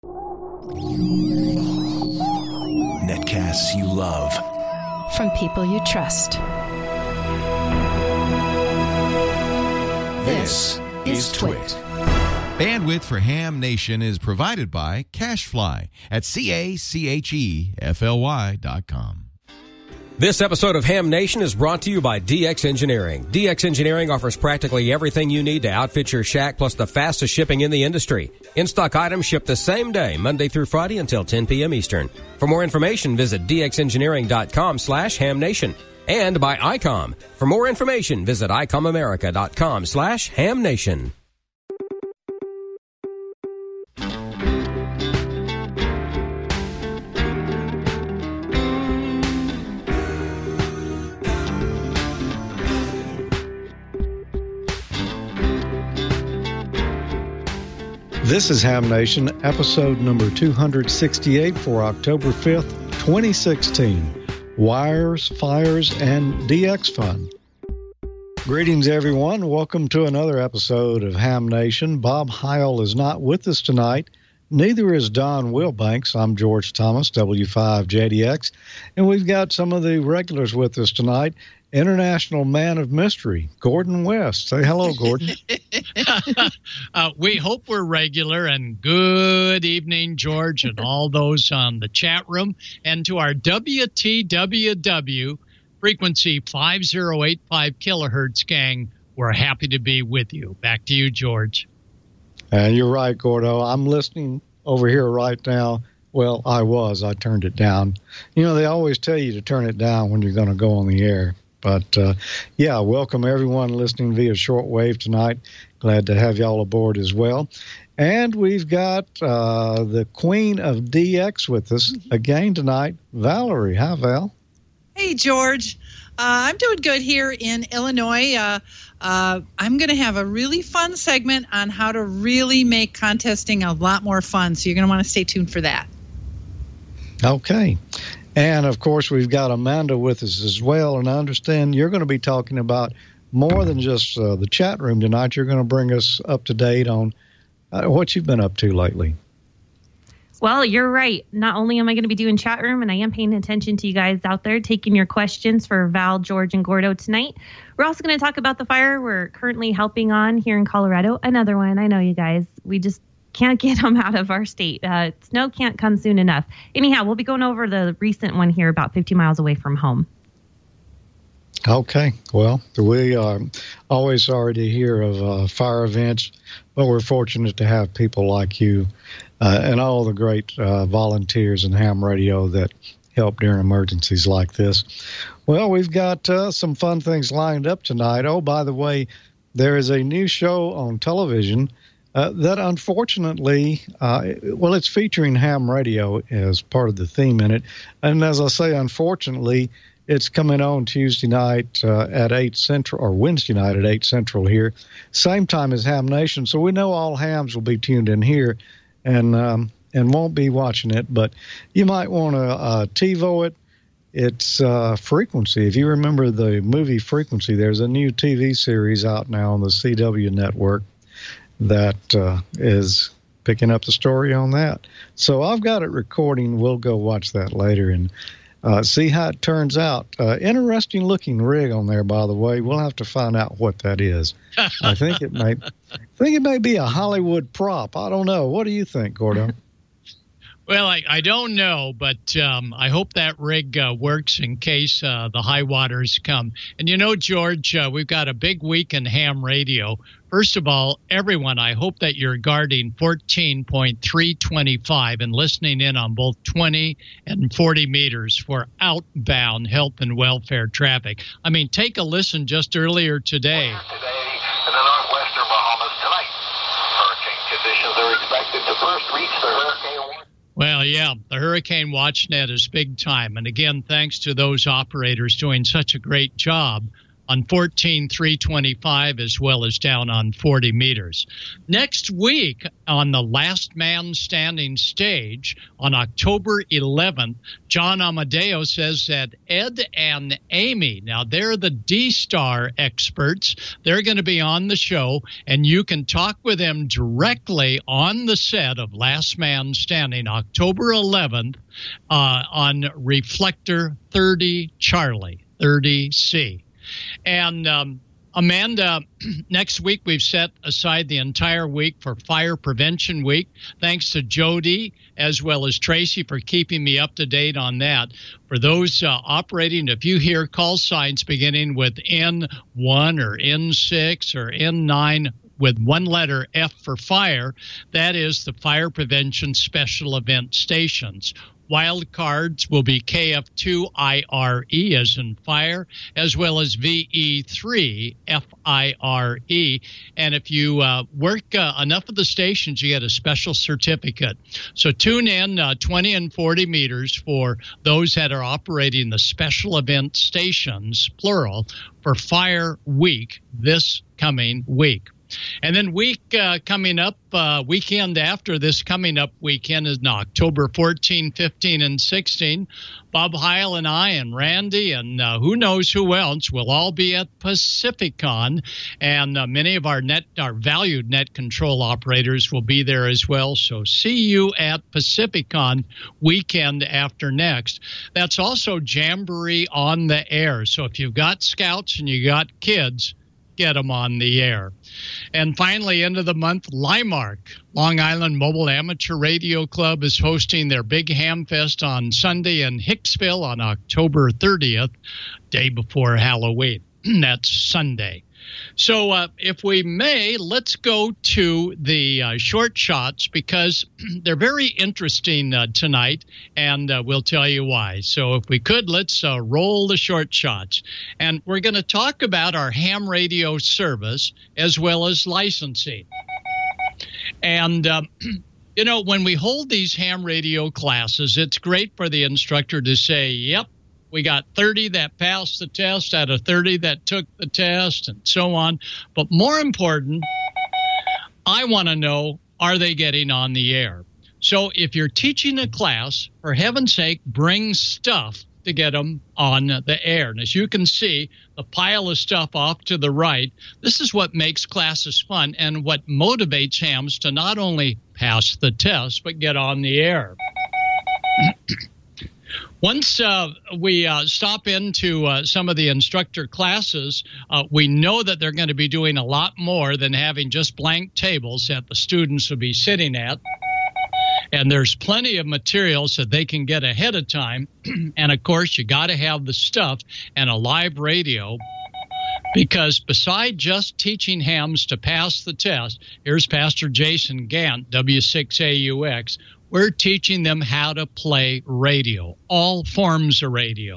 Netcasts you love. From people you trust. This is Twit. Bandwidth for Ham Nation is provided by CacheFly at CacheFly.com. This episode of Ham Nation is brought to you by DX Engineering. DX Engineering offers practically everything you need to outfit your shack, plus the fastest shipping in the industry. In-stock items ship the same day, Monday through Friday until 10 p.m. Eastern. For more information, visit dxengineering.com/hamnation. And by ICOM. For more information, visit icomamerica.com/hamnation. This is Ham Nation, episode number 268 for October 5th, 2016. Wires, Fires, and DX Fun. Greetings, everyone. Welcome to another episode of Ham Nation. Bob Heil is not with us tonight. Neither is Don Wilbanks. I'm George Thomas, W5JDX. And we've got some of the regulars with us tonight. International Man of Mystery, Gordon West. Say hello, Gordon. We hope we're regular, and good evening, George, and all those on the chat room, and to our WTWW frequency 5085 kilohertz gang. We're happy to be with you. Back to you, George. And you're right, Gordo. I'm listening over here right now. Well, I turned it down. You know, they always tell you to turn it down when you're going to go on the air. But, yeah, welcome everyone listening via shortwave tonight. Glad to have y'all aboard as well. And we've got the queen of DX with us again tonight, Valerie. Hi, Val. Hey, George. I'm doing good here in Illinois. I'm going to have a really fun segment on how to really make contesting a lot more fun. So you're going to want to stay tuned for that. Okay. And, of course, we've got Amanda with us as well. And I understand you're going to be talking about more than just the chat room tonight. You're going to bring us up to date on what you've been up to lately. Well, you're right. Not only am I going to be doing chat room, and I am paying attention to you guys out there, taking your questions for Val, George, and Gordo tonight. We're also going to talk about the fire we're currently helping on here in Colorado. Another one. I know you guys. We just can't get them out of our state. Snow can't come soon enough. Anyhow, we'll be going over the recent one here about 50 miles away from home. Okay. Well, we are always sorry to hear of fire events, but we're fortunate to have people like you and all the great volunteers in ham radio that help during emergencies like this. Well, we've got some fun things lined up tonight. Oh, by the way, there is a new show on television that unfortunately, it's featuring ham radio as part of the theme in it. And as I say, unfortunately, it's coming on Tuesday night at 8 Central, or Wednesday night at 8 Central here, same time as Ham Nation. So we know all hams will be tuned in here and won't be watching it. But you might want to TiVo it. It's Frequency. If you remember the movie Frequency, there's a new TV series out now on the CW network that is picking up the story on that. So I've got it recording. We'll go watch that later and see how it turns out. Interesting looking rig on there, by the way. We'll have to find out what that is. I think it may be a Hollywood prop. I don't know. What do you think, Gordo? Well, I don't know, but I hope that rig works in case the high waters come. And you know, George, we've got a big week in ham radio. First of all, everyone, I hope that you're guarding 14.325 and listening in on both 20 and 40 meters for outbound health and welfare traffic. I mean, take a listen just earlier today. Today in the northwestern Bahamas tonight. Hurricane conditions are expected to first reach the hurricane. Well, yeah, the Hurricane Watch Net is big time. And again, thanks to those operators doing such a great job on 14,325, as well as down on 40 meters. Next week, on the Last Man Standing stage, on October 11th, John Amadeo says that Ed and Amy, now they're the D-Star experts, they're going to be on the show, and you can talk with them directly on the set of Last Man Standing, October 11th, on Reflector 30 Charlie, 30C. And Amanda, next week we've set aside the entire week for Fire Prevention Week. Thanks to Jody as well as Tracy for keeping me up to date on that. For those operating, if you hear call signs beginning with N1 or N6 or N9 with one letter F for fire, that is the Fire Prevention Special Event Stations. Wild cards will be KF2IRE as in fire, as well as VE3FIRE. And if you work enough of the stations, you get a special certificate. So tune in 20 and 40 meters for those that are operating the special event stations, plural, for Fire Week this coming week. And then coming up, weekend after this coming up weekend is October 14, 15, and 16. Bob Heil and I and Randy and who knows who else will all be at Pacificon. And many of our valued net control operators will be there as well. So see you at Pacificon weekend after next. That's also Jamboree on the Air. So if you've got scouts and you got kids, get them on the air. And finally, end of the month, Limark, Long Island Mobile Amateur Radio Club, is hosting their big ham fest on Sunday in Hicksville on October 30th, day before Halloween. That's Sunday. So if we may, let's go to the short shots because they're very interesting tonight, and we'll tell you why. So if we could, let's roll the short shots. And we're going to talk about our ham radio service as well as licensing. And you know, when we hold these ham radio classes, it's great for the instructor to say, yep, we got 30 that passed the test out of 30 that took the test and so on. But more important, I want to know, are they getting on the air? So if you're teaching a class, for heaven's sake, bring stuff to get them on the air. And as you can see, the pile of stuff off to the right, this is what makes classes fun and what motivates hams to not only pass the test, but get on the air. Once we stop into some of the instructor classes, we know that they're going to be doing a lot more than having just blank tables that the students will be sitting at. And there's plenty of materials that they can get ahead of time. And, of course, you got to have the stuff and a live radio because beside just teaching hams to pass the test, here's Pastor Jason Gant, W6AUX, we're teaching them how to play radio, all forms of radio.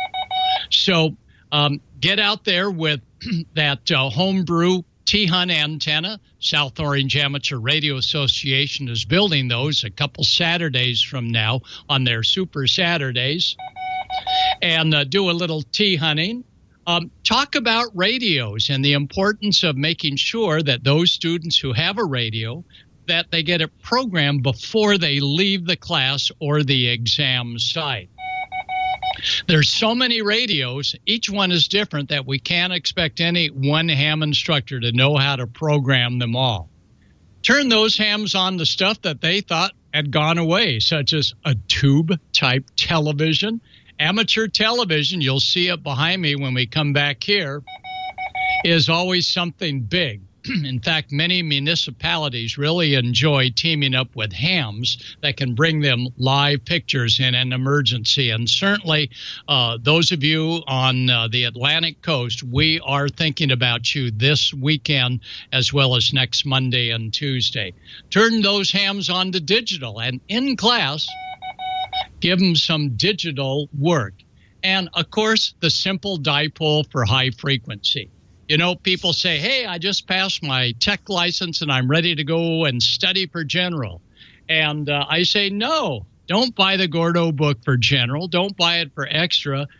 So get out there with that homebrew T-Hunt antenna. South Orange Amateur Radio Association is building those a couple Saturdays from now on their Super Saturdays. And do a little T-hunting. Talk about radios and the importance of making sure that those students who have a radio, that they get it programmed before they leave the class or the exam site. There's so many radios, each one is different, that we can't expect any one ham instructor to know how to program them all. Turn those hams on to stuff that they thought had gone away, such as a tube-type television. Amateur television, you'll see it behind me when we come back here, is always something big. In fact, many municipalities really enjoy teaming up with hams that can bring them live pictures in an emergency. And certainly, those of you on the Atlantic coast, we are thinking about you this weekend as well as next Monday and Tuesday. Turn those hams on to digital, and in class, give them some digital work. And, of course, the simple dipole for high frequency. You know, people say, hey, I just passed my tech license and I'm ready to go and study for general. And I say, no, don't buy the Gordo book for general. Don't buy it for extra.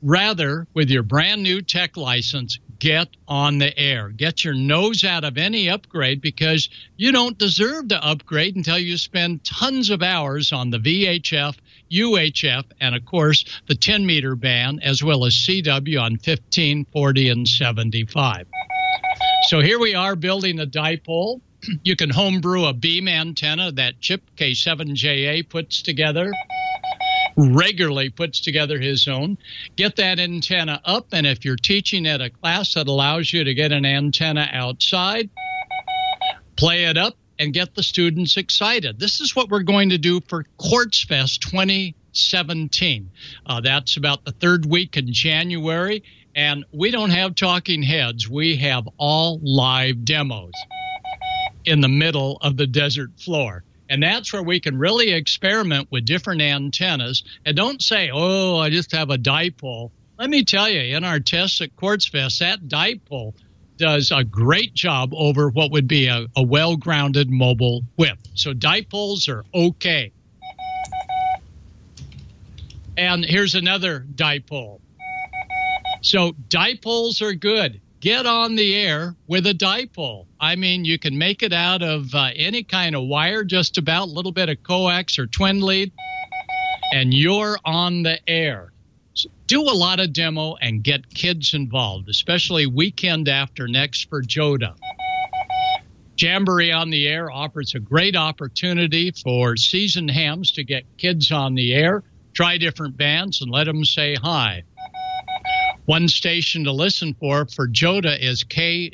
Rather, with your brand new tech license, get on the air. Get your nose out of any upgrade, because you don't deserve to upgrade until you spend tons of hours on the VHF, UHF, and of course the 10-meter band, as well as CW on 15, 40, and 75. So here we are building a dipole. You can homebrew a beam antenna that Chip K7JA puts together. Regularly puts together his own. Get that antenna up, and if you're teaching at a class that allows you to get an antenna outside, play it up and get the students excited. This is what we're going to do for Quartz Fest 2017. That's about the third week in January, and we don't have talking heads. We have all live demos in the middle of the desert floor. And that's where we can really experiment with different antennas. And don't say, oh, I just have a dipole. Let me tell you, in our tests at Quartz Fest, that dipole does a great job over what would be a well-grounded mobile whip. So dipoles are okay. And here's another dipole. So dipoles are good. Get on the air with a dipole. I mean, you can make it out of any kind of wire, just about, a little bit of coax or twin lead, and you're on the air. So do a lot of demo and get kids involved, especially weekend after next for JOTA. Jamboree on the Air offers a great opportunity for seasoned hams to get kids on the air, try different bands, and let them say hi. One station to listen for JOTA is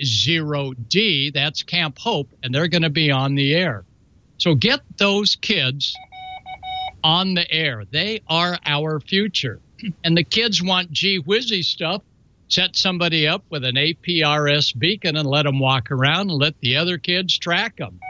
K0D. That's Camp Hope, and they're going to be on the air. So get those kids on the air. They are our future. And the kids want gee-whizzy stuff. Set somebody up with an APRS beacon and let them walk around and let the other kids track them.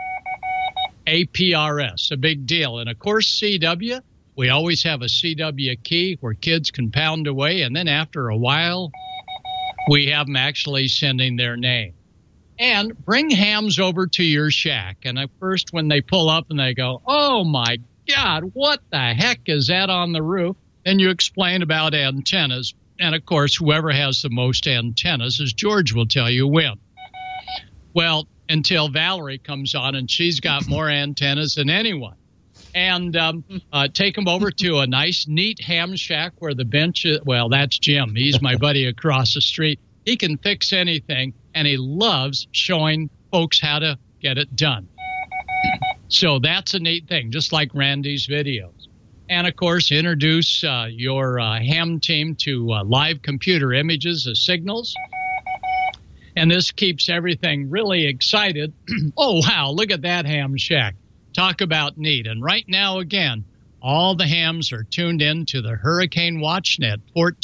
APRS, a big deal. And, of course, CW. We always have a CW key where kids can pound away, and then after a while, we have them actually sending their name. And bring hams over to your shack. And at first, when they pull up and they go, oh, my God, what the heck is that on the roof? Then you explain about antennas. And, of course, whoever has the most antennas, as George will tell you, win. Well, until Valerie comes on, and she's got more antennas than anyone. And take them over to a nice, neat ham shack where the bench is. Well, that's Jim. He's my buddy across the street. He can fix anything, and he loves showing folks how to get it done. So that's a neat thing, just like Randy's videos. And, of course, introduce your ham team to live computer images as signals. And this keeps everything really excited. Oh, wow, look at that ham shack. Talk about neat. And right now, again, all the hams are tuned in to the Hurricane WatchNet,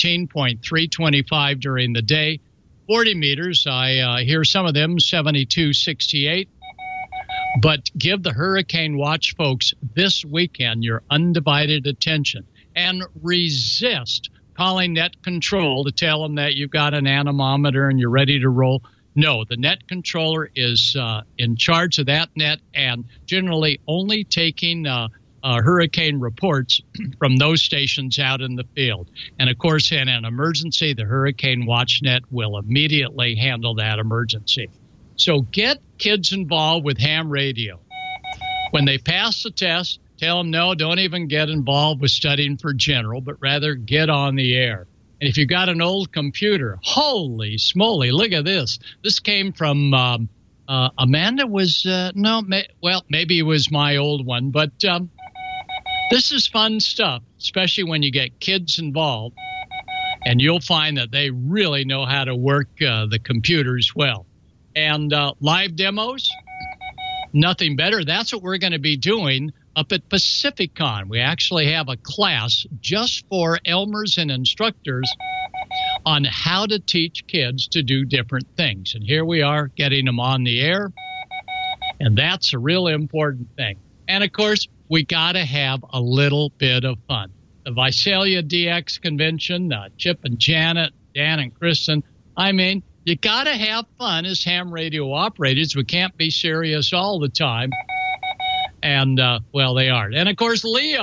14.325 during the day. 40 meters, I hear some of them, 7268. But give the Hurricane Watch folks this weekend your undivided attention. And resist calling Net Control to tell them that you've got an anemometer and you're ready to roll. No, the net controller is in charge of that net and generally only taking hurricane reports from those stations out in the field. And, of course, in an emergency, the Hurricane WatchNet will immediately handle that emergency. So get kids involved with ham radio. When they pass the test, tell them, no, don't even get involved with studying for general, but rather get on the air. And if you've got an old computer, holy smoly, look at this. This came from Amanda was, maybe it was my old one. But this is fun stuff, especially when you get kids involved. And you'll find that they really know how to work the computers well. And live demos, nothing better. That's what we're going to be doing up at PacificCon. We actually have a class just for Elmers and instructors on how to teach kids to do different things. And here we are getting them on the air, and that's a really important thing. And, of course, we got to have a little bit of fun. The Visalia DX convention, Chip and Janet, Dan and Kristen, I mean, you got to have fun as ham radio operators. We can't be serious all the time. And, they aren't. And, of course, Leo.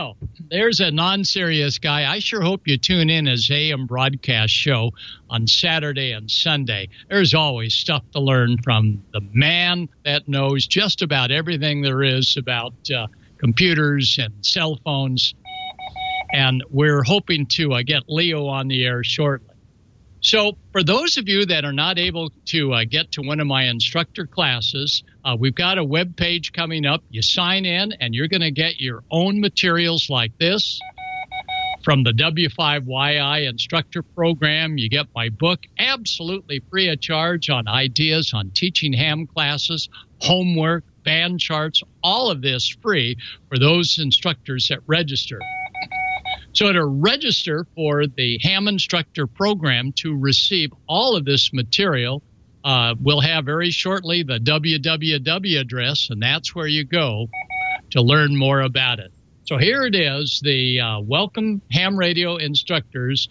there's a non-serious guy. I sure hope you tune in his AM broadcast show on Saturday and Sunday. There's always stuff to learn from the man that knows just about everything there is about computers and cell phones. And we're hoping to get Leo on the air shortly. So for those of you that are not able to get to one of my instructor classes, we've got a web page coming up. You sign in, and you're going to get your own materials like this. From the W5YI instructor program, you get my book absolutely free of charge on ideas on teaching ham classes, homework, band charts, all of this free for those instructors that register. So to register for the ham instructor program to receive all of this material, we'll have very shortly the www address, and that's where you go to learn more about it. So here it is, the Welcome Ham Radio Instructors,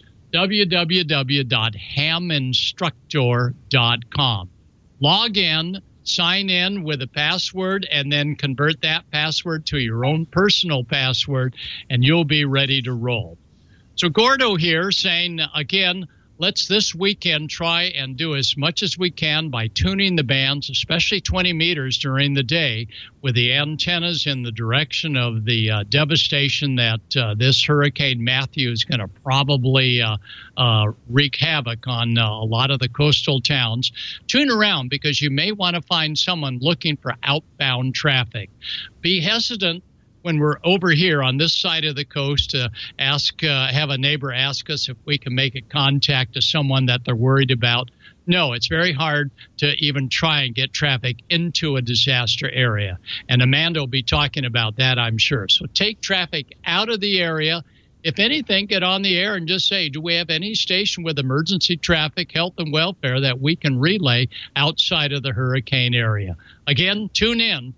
www.haminstructor.com. Log in, sign in with a password, and then convert that password to your own personal password, and you'll be ready to roll. So Gordo here saying, again, let's this weekend try and do as much as we can by tuning the bands, especially 20 meters during the day, with the antennas in the direction of the devastation that this Hurricane Matthew is going to probably wreak havoc on a lot of the coastal towns. Tune around because you may want to find someone looking for outbound traffic. Be hesitant when we're over here on this side of the coast to have a neighbor ask us if we can make a contact to someone that they're worried about. No, it's very hard to even try and get traffic into a disaster area. And Amanda will be talking about that, I'm sure. So take traffic out of the area. If anything, get on the air and just say, do we have any station with emergency traffic, health, and welfare that we can relay outside of the hurricane area? Again, tune in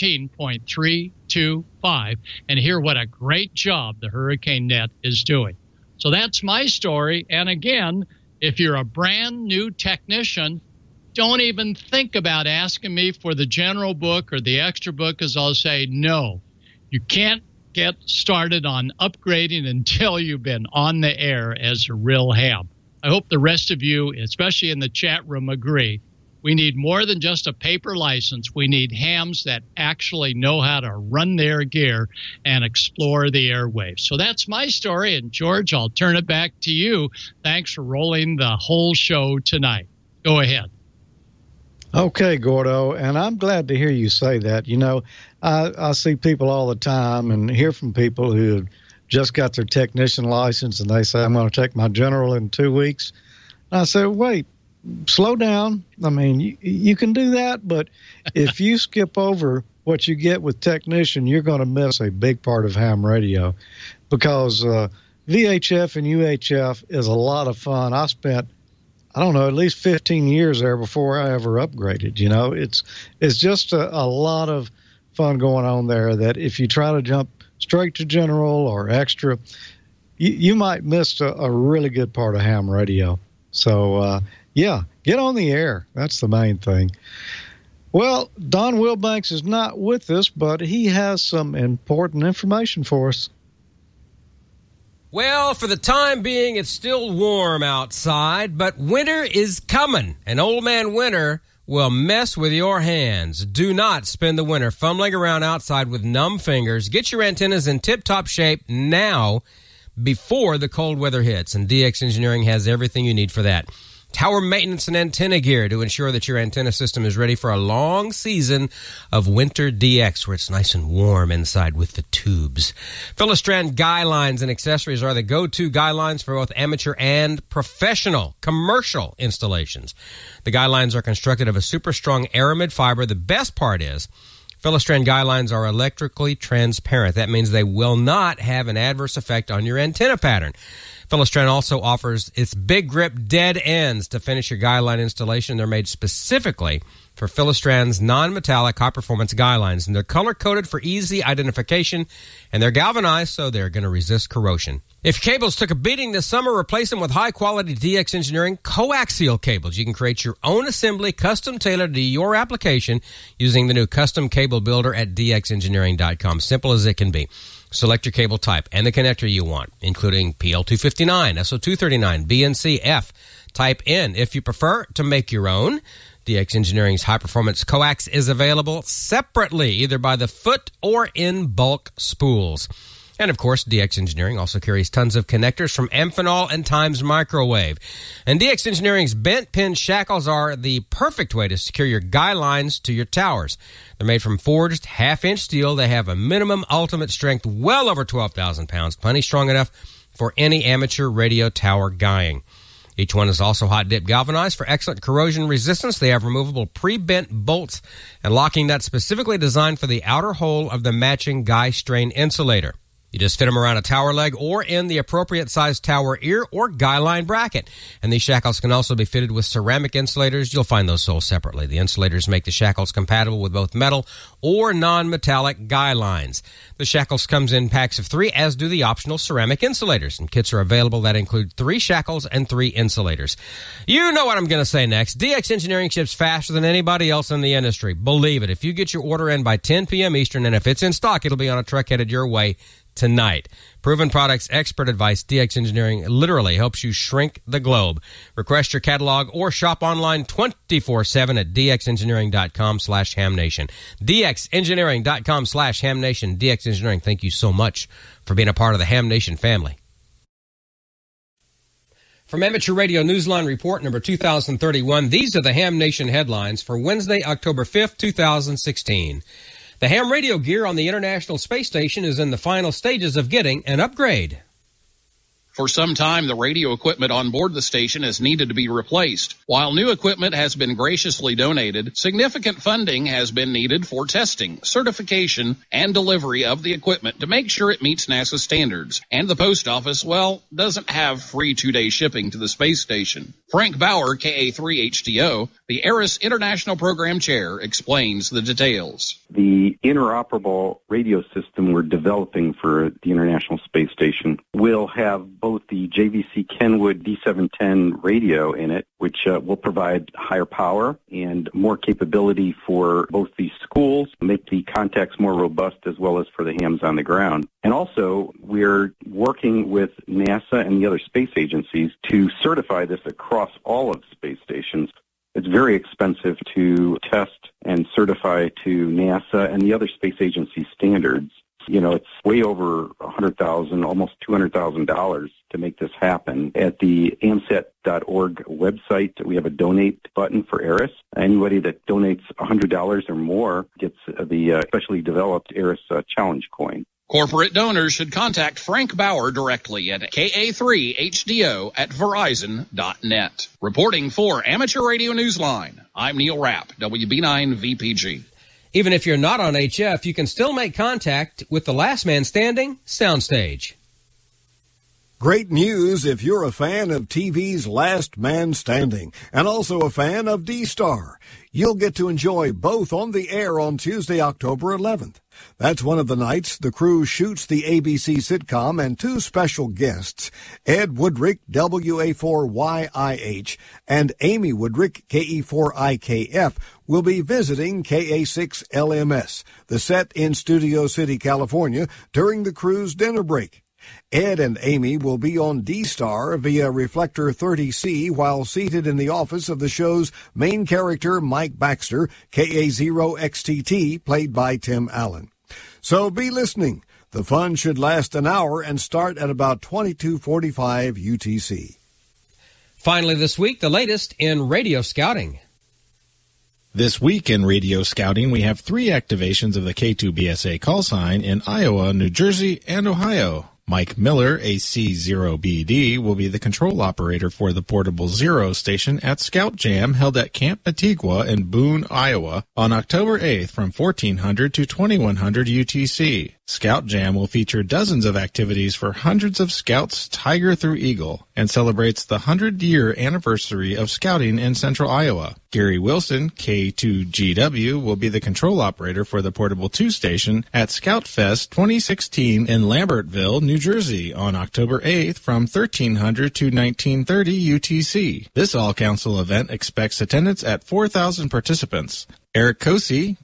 14.325 and hear what a great job the Hurricane Net is doing. So that's my story. And again, if you're a brand new technician, don't even think about asking me for the general book or the extra book, because I'll say, no, you can't get started on upgrading until you've been on the air as a real ham. I hope the rest of you, especially in the chat room, agree. We need more than just a paper license. We need hams that actually know how to run their gear and explore the airwaves. So that's my story. And George, I'll turn it back to you. Thanks for rolling the whole show tonight. Go ahead. Okay, Gordo, and I'm glad to hear you say that. You know, I see people all the time and hear from people who have just got their technician license, and they say, I'm going to take my general in 2 weeks. And I say, wait, slow down. I mean, you can do that, but if you skip over what you get with technician, you're going to miss a big part of ham radio, because VHF and UHF is a lot of fun. I spent, I don't know, at least 15 years there before I ever upgraded. You know, it's just a lot of fun going on there that if you try to jump straight to general or extra, you might miss a really good part of ham radio. So, yeah, get on the air. That's the main thing. Well, Don Wilbanks is not with us, but he has some important information for us. Well, for the time being, it's still warm outside, but winter is coming, and Old Man Winter will mess with your hands. Do not spend the winter fumbling around outside with numb fingers. Get your antennas in tip-top shape now before the cold weather hits, and DX Engineering has everything you need for that. Tower maintenance and antenna gear to ensure that your antenna system is ready for a long season of winter DX, where it's nice and warm inside with the tubes. Philistrand guy lines and accessories are the go-to guy lines for both amateur and professional commercial installations. The guy lines are constructed of a super strong aramid fiber. The best part is Philistrand guy lines are electrically transparent. That means they will not have an adverse effect on your antenna pattern. Philistrand also offers its big grip dead ends to finish your guy line installation. They're made specifically for Philistrand's non-metallic high-performance guy lines, and they're color-coded for easy identification, and they're galvanized so they're going to resist corrosion. If your cables took a beating this summer, replace them with high-quality DX Engineering coaxial cables. You can create your own assembly, custom-tailored to your application using the new Custom Cable Builder at dxengineering.com. Simple as it can be. Select your cable type and the connector you want, including PL259, SO239, BNC, F. Type N. If you prefer to make your own, DX Engineering's high-performance coax is available separately, either by the foot or in bulk spools. And, of course, DX Engineering also carries tons of connectors from Amphenol and Times Microwave. And DX Engineering's bent pin shackles are the perfect way to secure your guy lines to your towers. They're made from forged half-inch steel. They have a minimum ultimate strength well over 12,000 pounds, plenty strong enough for any amateur radio tower guying. Each one is also hot-dip galvanized for excellent corrosion resistance. They have removable pre-bent bolts and locking nuts specifically designed for the outer hole of the matching guy strain insulator. You just fit them around a tower leg or in the appropriate size tower ear or guy line bracket. And these shackles can also be fitted with ceramic insulators. You'll find those sold separately. The insulators make the shackles compatible with both metal or non-metallic guy lines. The shackles comes in packs of 3, as do the optional ceramic insulators. And kits are available that include 3 shackles and 3 insulators. You know what I'm going to say next. DX Engineering ships faster than anybody else in the industry. Believe it. If you get your order in by 10 p.m. Eastern, and if it's in stock, it'll be on a truck headed your way tonight. Proven products, expert advice. DX Engineering literally helps you shrink the globe. Request your catalog or shop online 24/7 at dxengineering.com/hamnation. dxengineering.com/hamnation. DX Engineering, thank you so much for being a part of the Ham Nation family. From Amateur Radio Newsline Report number 2031, these are the Ham Nation headlines for Wednesday, October 5th, 2016. The ham radio gear on the International Space Station is in the final stages of getting an upgrade. For some time, the radio equipment on board the station has needed to be replaced. While new equipment has been graciously donated, significant funding has been needed for testing, certification, and delivery of the equipment to make sure it meets NASA standards. And the post office, well, doesn't have free 2-day shipping to the space station. Frank Bauer, KA3HDO, the ARIS International Program Chair, explains the details. The interoperable radio system we're developing for the International Space Station will have both the JVC Kenwood D710 radio in it, which will provide higher power and more capability for both the schools, make the contacts more robust, as well as for the hams on the ground. And also, we're working with NASA and the other space agencies to certify this across all of space stations. It's very expensive to test and certify to NASA and the other space agency standards. You know, it's way over $100,000, almost $200,000 to make this happen. At the AMSAT.org website, we have a donate button for ARIS. Anybody that donates $100 or more gets the specially developed ARIS Challenge coin. Corporate donors should contact Frank Bauer directly at KA3HDO@Verizon.net. Reporting for Amateur Radio Newsline, I'm Neil Rapp, WB9VPG. Even if you're not on HF, you can still make contact with the Last Man Standing soundstage. Great news if you're a fan of TV's Last Man Standing and also a fan of D-Star. You'll get to enjoy both on the air on Tuesday, October 11th. That's one of the nights the crew shoots the ABC sitcom, and 2 special guests, Ed Woodrick, WA4YIH, and Amy Woodrick, KE4IKF, will be visiting KA6LMS, the set in Studio City, California, during the crew's dinner break. Ed and Amy will be on D-Star via Reflector 30C while seated in the office of the show's main character, Mike Baxter, KA0XTT, played by Tim Allen. So be listening. The fun should last an hour and start at about 22:45 UTC. Finally this week, the latest in radio scouting. This week in radio scouting, we have 3 activations of the K2BSA call sign in Iowa, New Jersey, and Ohio. Mike Miller, AC0BD, will be the control operator for the Portable Zero station at Scout Jam held at Camp Antigua in Boone, Iowa on October 8th from 1400 to 2100 UTC. Scout Jam will feature dozens of activities for hundreds of scouts, Tiger through Eagle, and celebrates the 100-year anniversary of scouting in central Iowa. Gary Wilson, K2GW, will be the control operator for the Portable 2 station at Scout Fest 2016 in Lambertville, New Jersey on October 8th from 1300 to 1930 UTC. This all-council event expects attendance at 4,000 participants. Eric Kosey,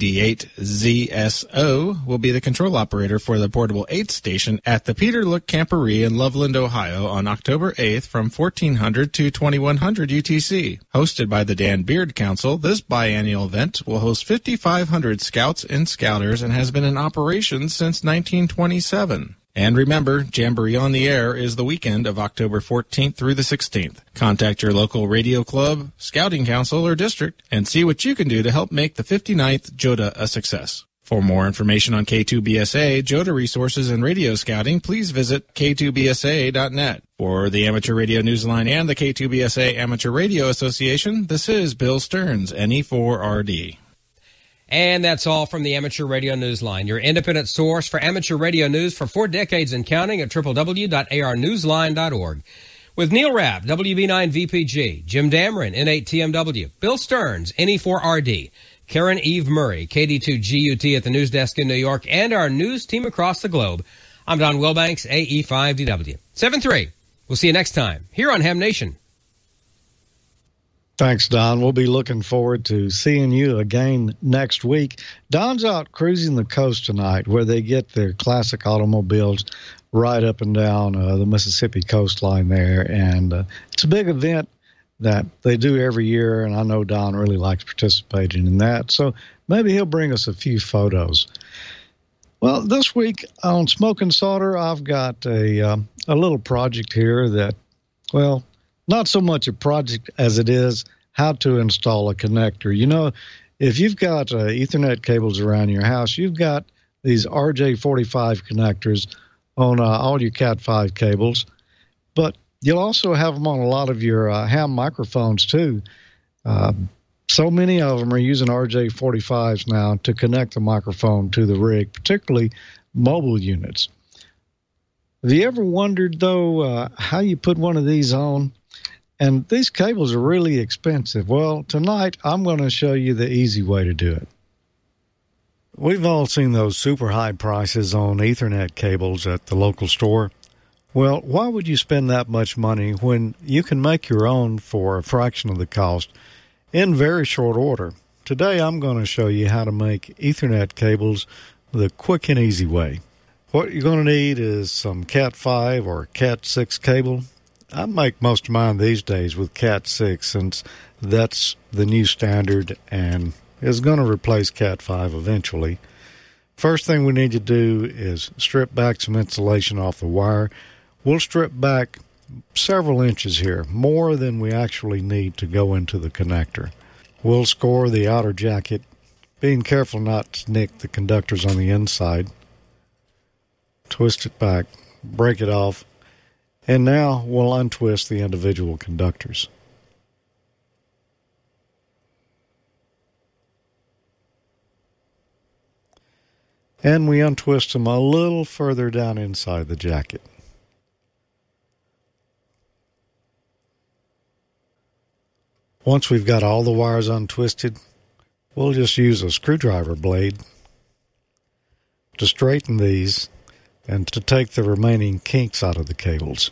KD8ZSO, will be the control operator for the Portable 8 station at the Peter Look Camporee in Loveland, Ohio on October 8th from 1400 to 2100 UTC. Hosted by the Dan Beard Council, this biannual event will host 5,500 scouts and scouters and has been in operation since 1927. And remember, Jamboree on the Air is the weekend of October 14th through the 16th. Contact your local radio club, scouting council, or district and see what you can do to help make the 59th JOTA a success. For more information on K2BSA, JOTA resources, and radio scouting, please visit k2bsa.net. For the Amateur Radio Newsline and the K2BSA Amateur Radio Association, this is Bill Stearns, NE4RD. And that's all from the Amateur Radio Newsline, your independent source for amateur radio news for 4 decades and counting at www.arnewsline.org. With Neil Rapp, WB9VPG, Jim Dameron, N8TMW, Bill Stearns, NE4RD, Karen Eve Murray, KD2GUT at the news desk in New York, and our news team across the globe, I'm Don Wilbanks, AE5DW. 7-3. We'll see you next time here on Ham Nation. Thanks, Don. We'll be looking forward to seeing you again next week. Don's out cruising the coast tonight where they get their classic automobiles right up and down the Mississippi coastline there. And it's a big event that they do every year, and I know Don really likes participating in that. So maybe he'll bring us a few photos. Well, this week on Smoking Solder, I've got a little project here that, well, not so much a project as it is how to install a connector. You know, if you've got Ethernet cables around your house, you've got these RJ45 connectors on all your Cat5 cables, but you'll also have them on a lot of your ham microphones too. So many of them are using RJ45s now to connect the microphone to the rig, particularly mobile units. Have you ever wondered, though, how you put one of these on? And these cables are really expensive. Well, tonight I'm going to show you the easy way to do it. We've all seen those super high prices on Ethernet cables at the local store. Well, why would you spend that much money when you can make your own for a fraction of the cost in very short order? Today I'm going to show you how to make Ethernet cables the quick and easy way. What you're going to need is some Cat5 or Cat6 cable. I make most of mine these days with Cat6 since that's the new standard and is going to replace Cat5 eventually. First thing we need to do is strip back some insulation off the wire. We'll strip back several inches here, more than we actually need to go into the connector. We'll score the outer jacket, being careful not to nick the conductors on the inside. Twist it back, break it off. And now we'll untwist the individual conductors. And we untwist them a little further down inside the jacket. Once we've got all the wires untwisted, we'll just use a screwdriver blade to straighten these and to take the remaining kinks out of the cables.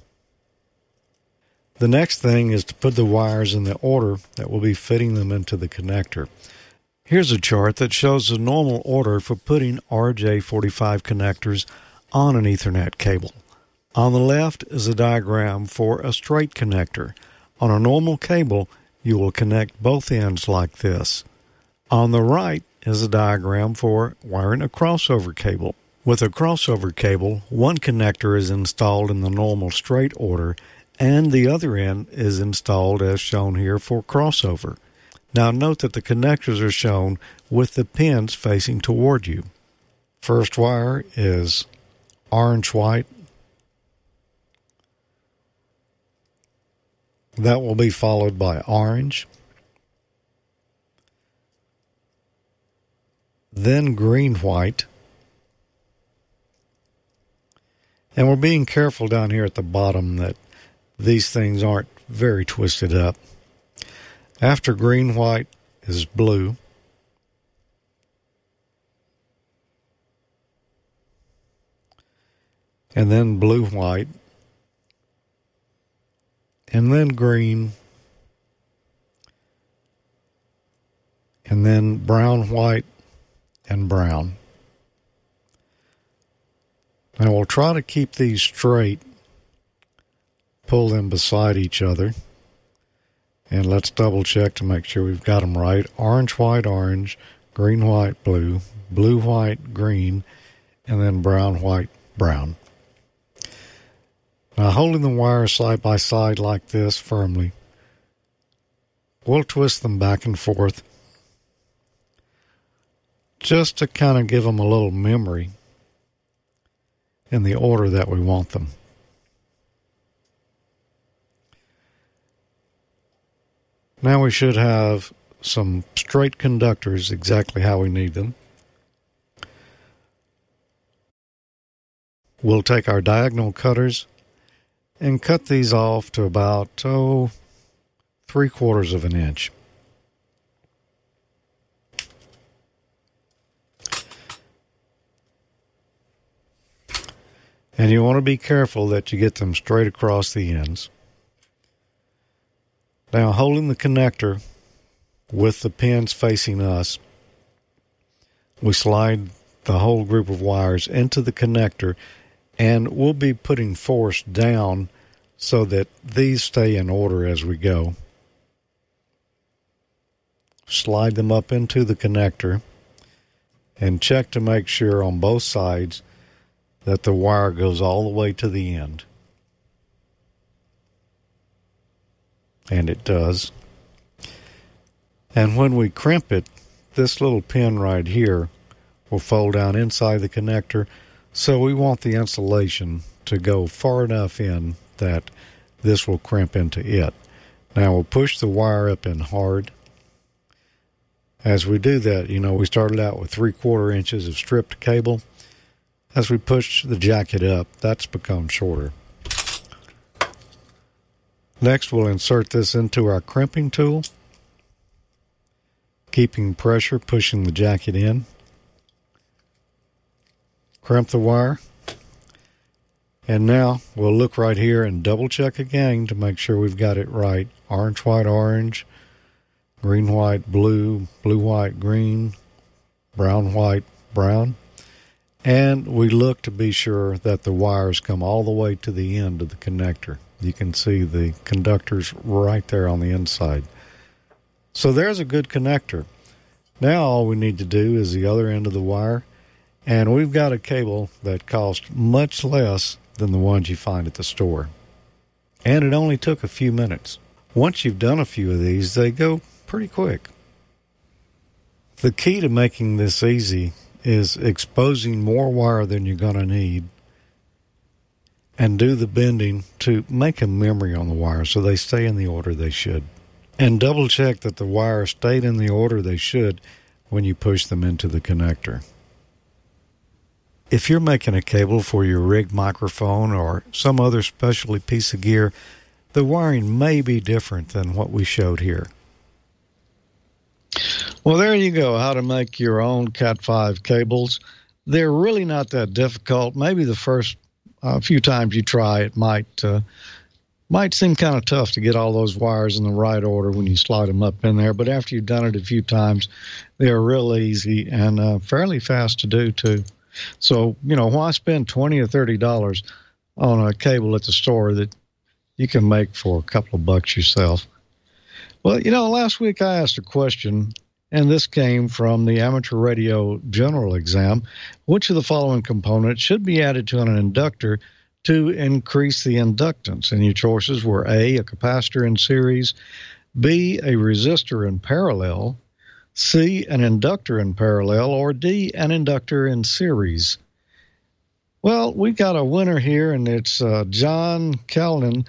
The next thing is to put the wires in the order that we'll be fitting them into the connector. Here's a chart that shows the normal order for putting RJ45 connectors on an Ethernet cable. On the left is a diagram for a straight connector. On a normal cable, you will connect both ends like this. On the right is a diagram for wiring a crossover cable. With a crossover cable, one connector is installed in the normal straight order, and the other end is installed as shown here for crossover. Now note that the connectors are shown with the pins facing toward you. First wire is orange-white. That will be followed by orange, then green-white. And we're being careful down here at the bottom that these things aren't very twisted up. After green-white is blue. And then blue-white. And then green. and then brown, white, and brown. Now we'll try to keep these straight, pull them beside each other, and let's double check to make sure we've got them right. Orange, white, orange, green, white, blue, blue, white, green, and then brown, white, brown. Now holding the wires side by side like this firmly, we'll twist them back and forth just to kind of give them a little memory in the order that we want them. Now we should have some straight conductors exactly how we need them. We'll take our diagonal cutters and cut these off to about 3/4 of an inch. And you want to be careful that you get them straight across the ends. Now, holding the connector with the pins facing us, we slide the whole group of wires into the connector, and we'll be putting force down so that these stay in order as we go. Slide them up into the connector and check to make sure on both sides that the wire goes all the way to the end. And it does. And when we crimp it, this little pin right here will fold down inside the connector, so we want the insulation to go far enough in that this will crimp into it. Now we'll push the wire up in hard. As we do that, we started out with 3/4 inches of stripped cable. As we push the jacket up, that's become shorter. Next, we'll insert this into our crimping tool, keeping pressure, pushing the jacket in. Crimp the wire. And now we'll look right here and double check again to make sure we've got it right. Orange, white, orange, green, white, blue, blue, white, green, brown, white, brown. And we look to be sure that the wires come all the way to the end of the connector. You can see the conductors right there on the inside. So there's a good connector. Now all we need to do is the other end of the wire, and we've got a cable that costs much less than the ones you find at the store. And it only took a few minutes. Once you've done a few of these, they go pretty quick. The key to making this easy is exposing more wire than you're going to need and do the bending to make a memory on the wire so they stay in the order they should. And double check that the wires stayed in the order they should when you push them into the connector. If you're making a cable for your rig microphone or some other specialty piece of gear, the wiring may be different than what we showed here. Well, there you go, how to make your own Cat 5 cables. They're really not that difficult. Maybe the first few times you try it might seem kind of tough to get all those wires in the right order when you slide them up in there. But after you've done it a few times, they're real easy and fairly fast to do, too. So, why spend $20 or $30 on a cable at the store that you can make for a couple of bucks yourself? Well, last week I asked a question, and this came from the Amateur Radio General Exam. Which of the following components should be added to an inductor to increase the inductance? And your choices were A, a capacitor in series, B, a resistor in parallel, C, an inductor in parallel, or D, an inductor in series. Well, we got a winner here, and it's John Callan,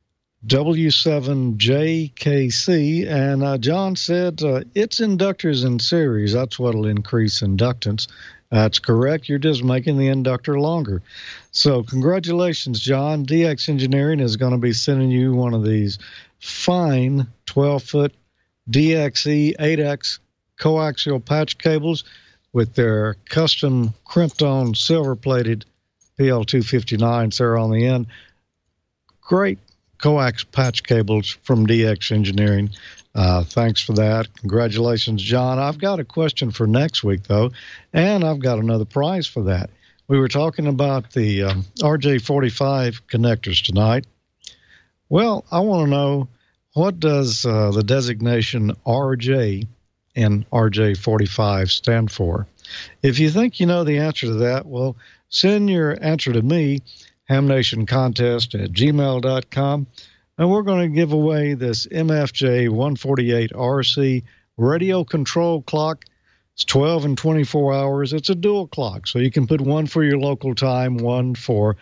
W7JKC, and John said it's inductors in series. That's what will increase inductance. That's correct. You're just making the inductor longer. So congratulations, John. DX Engineering is going to be sending you one of these fine 12-foot DXE 8X coaxial patch cables with their custom crimped-on silver-plated PL259s there on the end. Great coax patch cables from DX Engineering. Thanks for that. Congratulations, John. I've got a question for next week, though, and I've got another prize for that. We were talking about the RJ45 connectors tonight. Well, I want to know, what does the designation RJ in RJ45 stand for? If you think you know the answer to that, well, send your answer to me, hamnationcontest@gmail.com, and we're going to give away this MFJ 148RC radio control clock. It's 12 and 24 hours. It's a dual clock, so you can put one for your local time, one for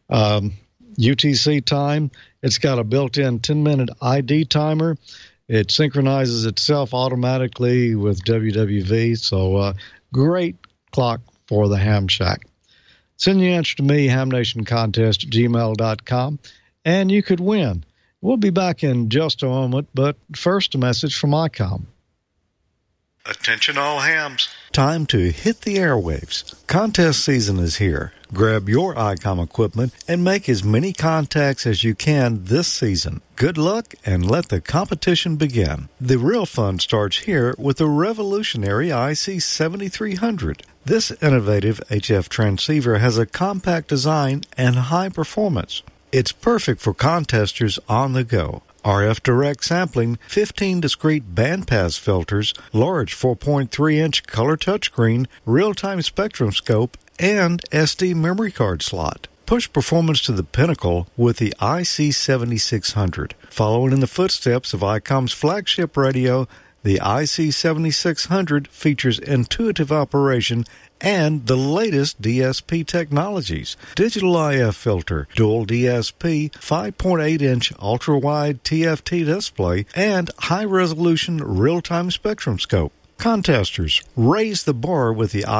UTC time. It's got a built-in 10-minute ID timer. It synchronizes itself automatically with WWV, so great clock for the Ham Shack. Send your answer to me, hamnationcontest@gmail.com, and you could win. We'll be back in just a moment, but first a message from ICOM. Attention all hams. Time to hit the airwaves. Contest season is here. Grab your ICOM equipment and make as many contacts as you can this season. Good luck and let the competition begin. The real fun starts here with the revolutionary IC7300. This innovative HF transceiver has a compact design and high performance. It's perfect for contesters on the go. RF direct sampling, 15 discrete bandpass filters, large 4.3-inch color touchscreen, real-time spectrum scope, and SD memory card slot. Push performance to the pinnacle with the IC7600. Following in the footsteps of ICOM's flagship radio, the IC7600 features intuitive operation and the latest DSP technologies. Digital IF filter, dual DSP, 5.8-inch ultra-wide TFT display, and high-resolution real-time spectrum scope. Contesters, raise the bar with the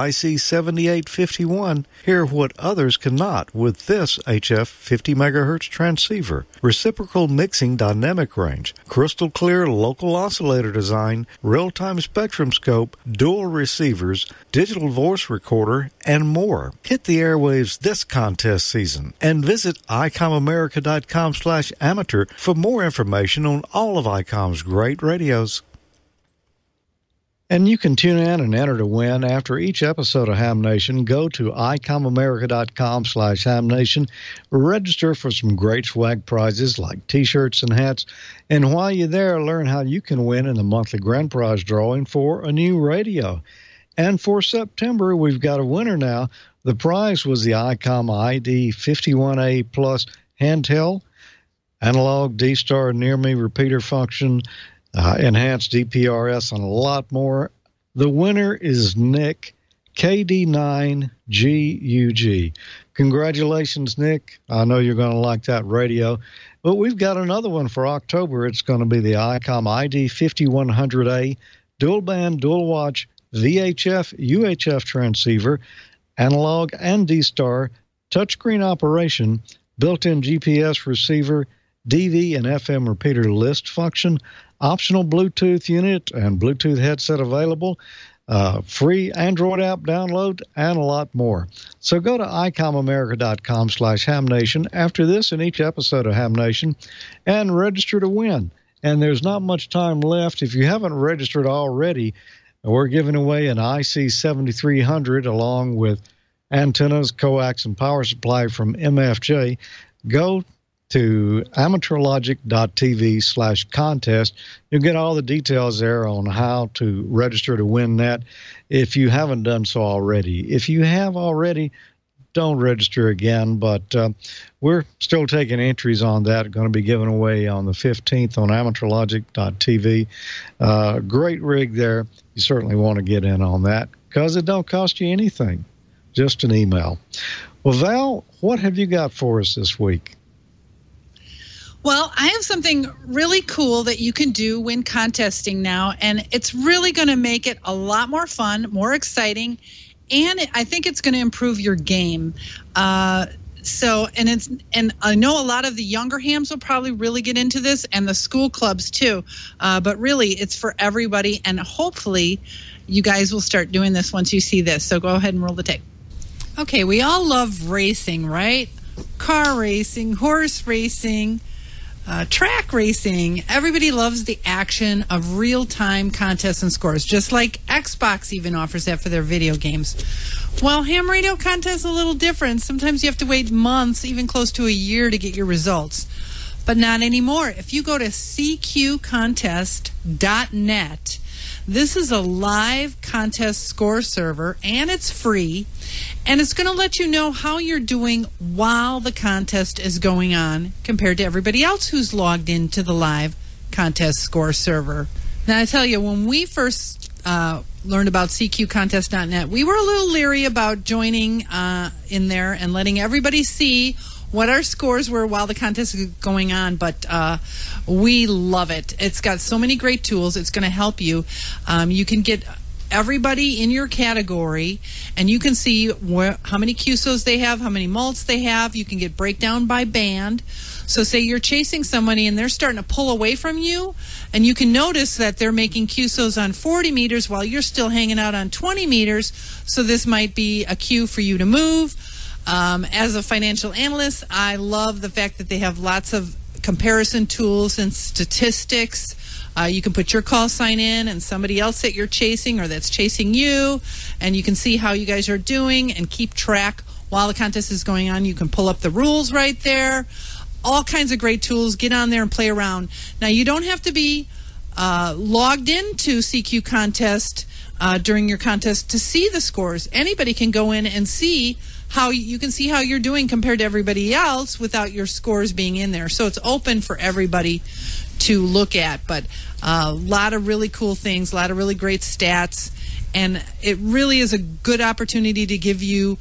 IC7851. Hear what others cannot with this HF 50 MHz transceiver. Reciprocal mixing dynamic range, crystal clear local oscillator design, real-time spectrum scope, dual receivers, digital voice recorder, and more. Hit the airwaves this contest season and visit icomamerica.com/amateur for more information on all of ICOM's great radios. And you can tune in and enter to win after each episode of Ham Nation. Go to icomamerica.com/hamnation. Register for some great swag prizes like T-shirts and hats. And while you're there, learn how you can win in the monthly grand prize drawing for a new radio. And for September, we've got a winner now. The prize was the ICOM ID 51A Plus handheld, analog D-Star near-me repeater function, enhanced DPRS, and a lot more. The winner is Nick, KD9GUG. Congratulations, Nick. I know you're going to like that radio. But we've got another one for October. It's going to be the ICOM ID 5100A dual band, dual watch, VHF, UHF transceiver, analog and D-Star, touchscreen operation, built-in GPS receiver, DV and FM repeater list function, optional Bluetooth unit and Bluetooth headset available, free Android app download, and a lot more. So go to icomamerica.com/hamnation after this and each episode of Ham Nation and register to win. And there's not much time left. If you haven't registered already, we're giving away an IC7300 along with antennas, coax, and power supply from MFJ. Go to amateurlogic.tv/contest. You'll get all the details there on how to register to win that if you haven't done so already. If you have already, don't register again, but we're still taking entries on that. Going to be given away on the 15th on amateurlogic.tv. Great rig there. You certainly want to get in on that because it don't cost you anything, just an email. Well, Val, what have you got for us this week? Well, I have something really cool that you can do when contesting now, and it's really going to make it a lot more fun, more exciting, and I think it's going to improve your game. And I know a lot of the younger hams will probably really get into this, and the school clubs too. But really, it's for everybody, and hopefully, you guys will start doing this once you see this. So go ahead and roll the tape. Okay, we all love racing, right? Car racing, horse racing. Track racing. Everybody loves the action of real-time contests and scores, just like Xbox even offers that for their video games. Well, ham radio contests a little different. Sometimes you have to wait months, even close to a year, to get your results. But not anymore. If you go to cqcontest.net, this is a live contest score server, and it's free, and it's going to let you know how you're doing while the contest is going on compared to everybody else who's logged into the live contest score server. Now, I tell you, when we first learned about cqcontest.net, we were a little leery about joining in there and letting everybody see what our scores were while the contest is going on, but we love it. It's got so many great tools. It's going to help you. You can get everybody in your category, and you can see how many QSOs they have, how many mults they have. You can get breakdown by band. So say you're chasing somebody and they're starting to pull away from you, and you can notice that they're making QSOs on 40 meters while you're still hanging out on 20 meters. So this might be a cue for you to move. As a financial analyst, I love the fact that they have lots of comparison tools and statistics. You can put your call sign in and somebody else that you're chasing or that's chasing you, and you can see how you guys are doing and keep track while the contest is going on. You can pull up the rules right there. All kinds of great tools. Get on there and play around. Now, you don't have to be logged into CQ Contest during your contest to see the scores. Anybody can go in and see how you can see how you're doing compared to everybody else without your scores being in there. So it's open for everybody to look at. But a lot of really cool things, a lot of really great stats, and it really is a good opportunity to give you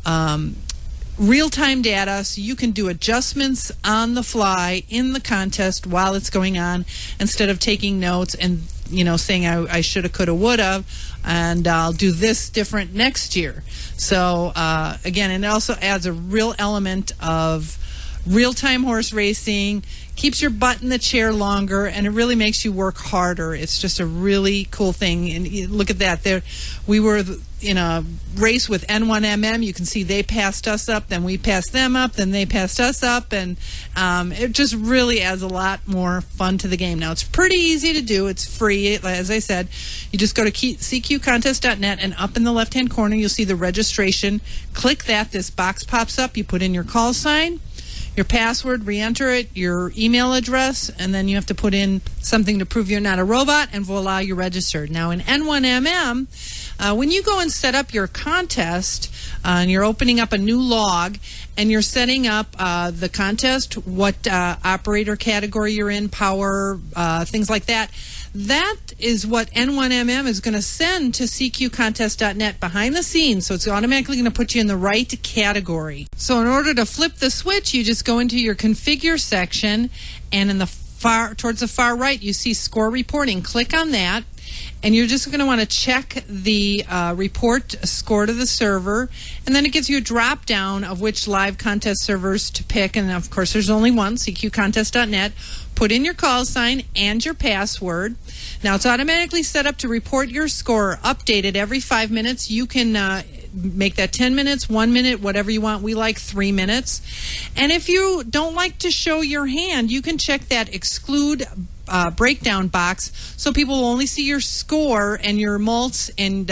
real-time data so you can do adjustments on the fly in the contest while it's going on, instead of taking notes and saying I shoulda, coulda, woulda, and I'll do this different next year. So again, and it also adds a real element of real-time horse racing, keeps your butt in the chair longer, and it really makes you work harder. It's just a really cool thing. And you look at that. There, we were in a race with N1MM. You can see they passed us up, then we passed them up, then they passed us up, and it just really adds a lot more fun to the game. Now, it's pretty easy to do. It's free. As I said, you just go to cqcontest.net, and up in the left-hand corner, you'll see the registration. Click that. This box pops up. You put in your call sign, your password, re-enter it, your email address, and then you have to put in something to prove you're not a robot, and voila, you're registered. Now, in N1MM, when you go and set up your contest, and you're opening up a new log, and you're setting up the contest, what operator category you're in, power, things like that, that is what N1MM is going to send to cqcontest.net behind the scenes, so it's automatically going to put you in the right category. So in order to flip the switch, you just go into your configure section, and in the towards the far right, you see score reporting. Click on that, and you're just going to want to check the report score to the server, and then it gives you a drop down of which live contest servers to pick, and of course there's only one, cqcontest.net. Put in your call sign and your password. Now, it's automatically set up to report your score, updated every 5 minutes. You can make that 10 minutes, 1 minute, whatever you want. We like 3 minutes. And if you don't like to show your hand, you can check that exclude breakdown box, so people will only see your score and your mults and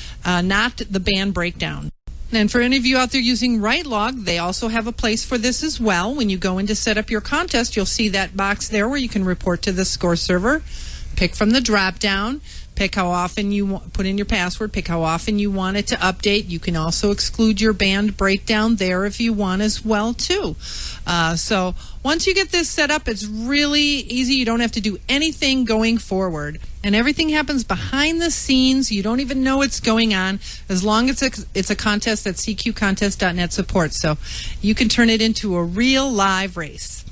not the band breakdown. And for any of you out there using RightLog, they also have a place for this as well. When you go in to set up your contest, you'll see that box there where you can report to the score server. Pick from the drop-down. Pick how often you put in your password. Pick how often you want it to update. You can also exclude your band breakdown there if you want as well, too. So once you get this set up, it's really easy. You don't have to do anything going forward. And everything happens behind the scenes. You don't even know what's going on, as long as it's a contest that cqcontest.net supports. So you can turn it into a real live race.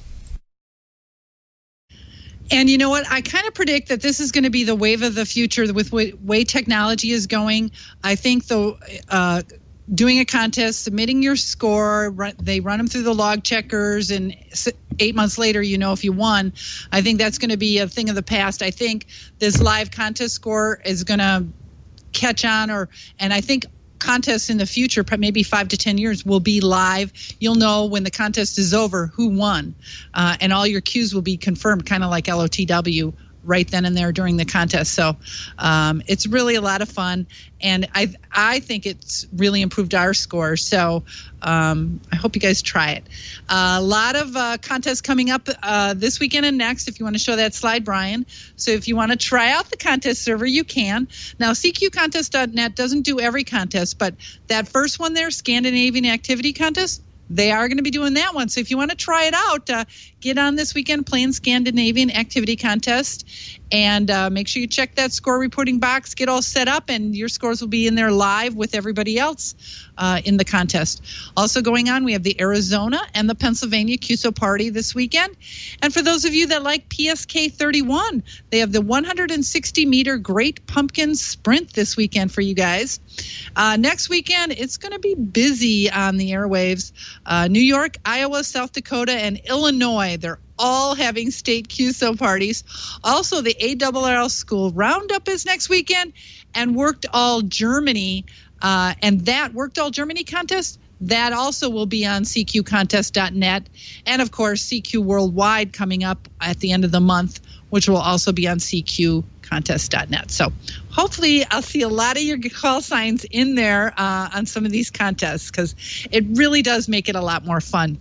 And you know what? I kind of predict that this is going to be the wave of the future with the way technology is going. I think doing a contest, submitting your score, they run them through the log checkers, and 8 months later, you know if you won. I think that's going to be a thing of the past. I think this live contest score is going to catch on, and I think contests in the future, maybe 5 to 10 years, will be live. You'll know when the contest is over who won, and all your cues will be confirmed, kind of like LOTW, right then and there during the contest. So it's really a lot of fun, and I think it's really improved our score. So I hope you guys try it. A lot of contests coming up this weekend and next, if you want to show that slide, Brian. So if you want to try out the contest server, you can. Now, CQContest.net doesn't do every contest, but that first one there, Scandinavian Activity Contest, they are going to be doing that one. So if you want to try it out, get on this weekend playing Scandinavian Activity Contest, and make sure you check that score reporting box, get all set up, and your scores will be in there live with everybody else in the contest. Also going on, we have the Arizona and the Pennsylvania QSO Party this weekend. And for those of you that like PSK 31, they have the 160-meter Great Pumpkin Sprint this weekend for you guys. Next weekend, it's going to be busy on the airwaves. New York, Iowa, South Dakota, and Illinois, they're all having state QSO parties. Also, the ARRL School Roundup is next weekend, and Worked All Germany, and that Worked All Germany contest, that also will be on CQContest.net, and of course CQ Worldwide coming up at the end of the month, which will also be on CQContest.net. So hopefully I'll see a lot of your call signs in there on some of these contests, because it really does make it a lot more fun.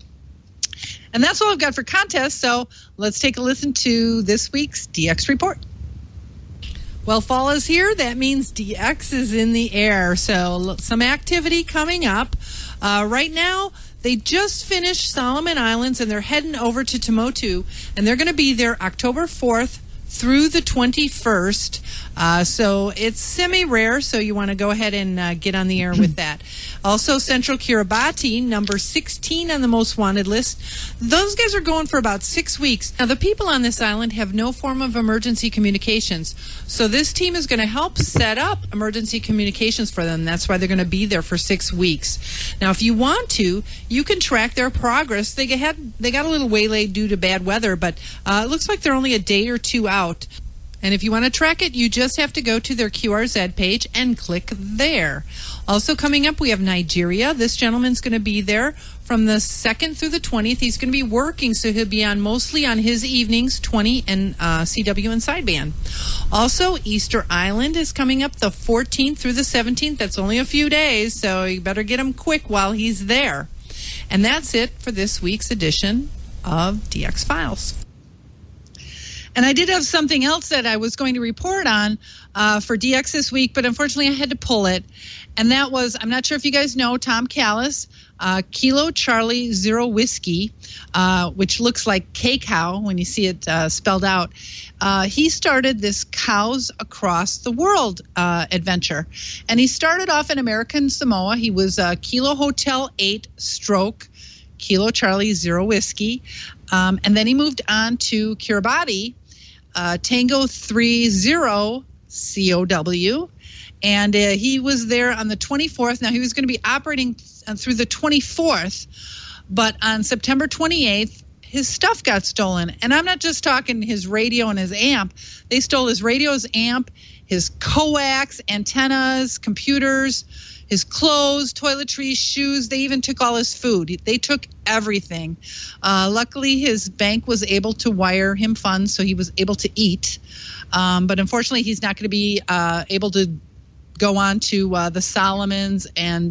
And that's all I've got for contests, so let's take a listen to this week's DX Report. Well, fall is here. That means DX is in the air. So some activity coming up. Right now, they just finished Solomon Islands, and they're heading over to Tuamotu, and they're going to be there October 4th through the 21st. So it's semi-rare, so you want to go ahead and get on the air with that. Also, Central Kiribati, number 16 on the most wanted list. Those guys are going for about 6 weeks. Now, the people on this island have no form of emergency communications, so this team is going to help set up emergency communications for them. That's why they're going to be there for 6 weeks. Now, if you want to, you can track their progress. They got a little waylaid due to bad weather, but it looks like they're only a day or two out. And if you want to track it, you just have to go to their QRZ page and click there. Also coming up, we have Nigeria. This gentleman's going to be there from the 2nd through the 20th. He's going to be working, so he'll be on mostly on his evenings, 20 and CW and sideband. Also, Easter Island is coming up the 14th through the 17th. That's only a few days, so you better get him quick while he's there. And that's it for this week's edition of DX Files. And I did have something else that I was going to report on for DX this week, but unfortunately I had to pull it. And that was, I'm not sure if you guys know Tom Callis, Kilo Charlie Zero Whiskey, which looks like K-Cow when you see it spelled out. He started this Cows Across the World adventure. And he started off in American Samoa. He was Kilo Hotel 8 Stroke, Kilo Charlie Zero Whiskey. And then he moved on to Kiribati, Tango 30 COW, and he was there on the 24th. Now, he was going to be operating through the 24th, but on September 28th, his stuff got stolen. And I'm not just talking his radio and his amp. They stole his radio, his amp, his coax, antennas, computers, his clothes, toiletries, shoes. They even took all his food. They took everything. Luckily, his bank was able to wire him funds, so he was able to eat. But unfortunately, he's not going to be able to go on to the Solomons and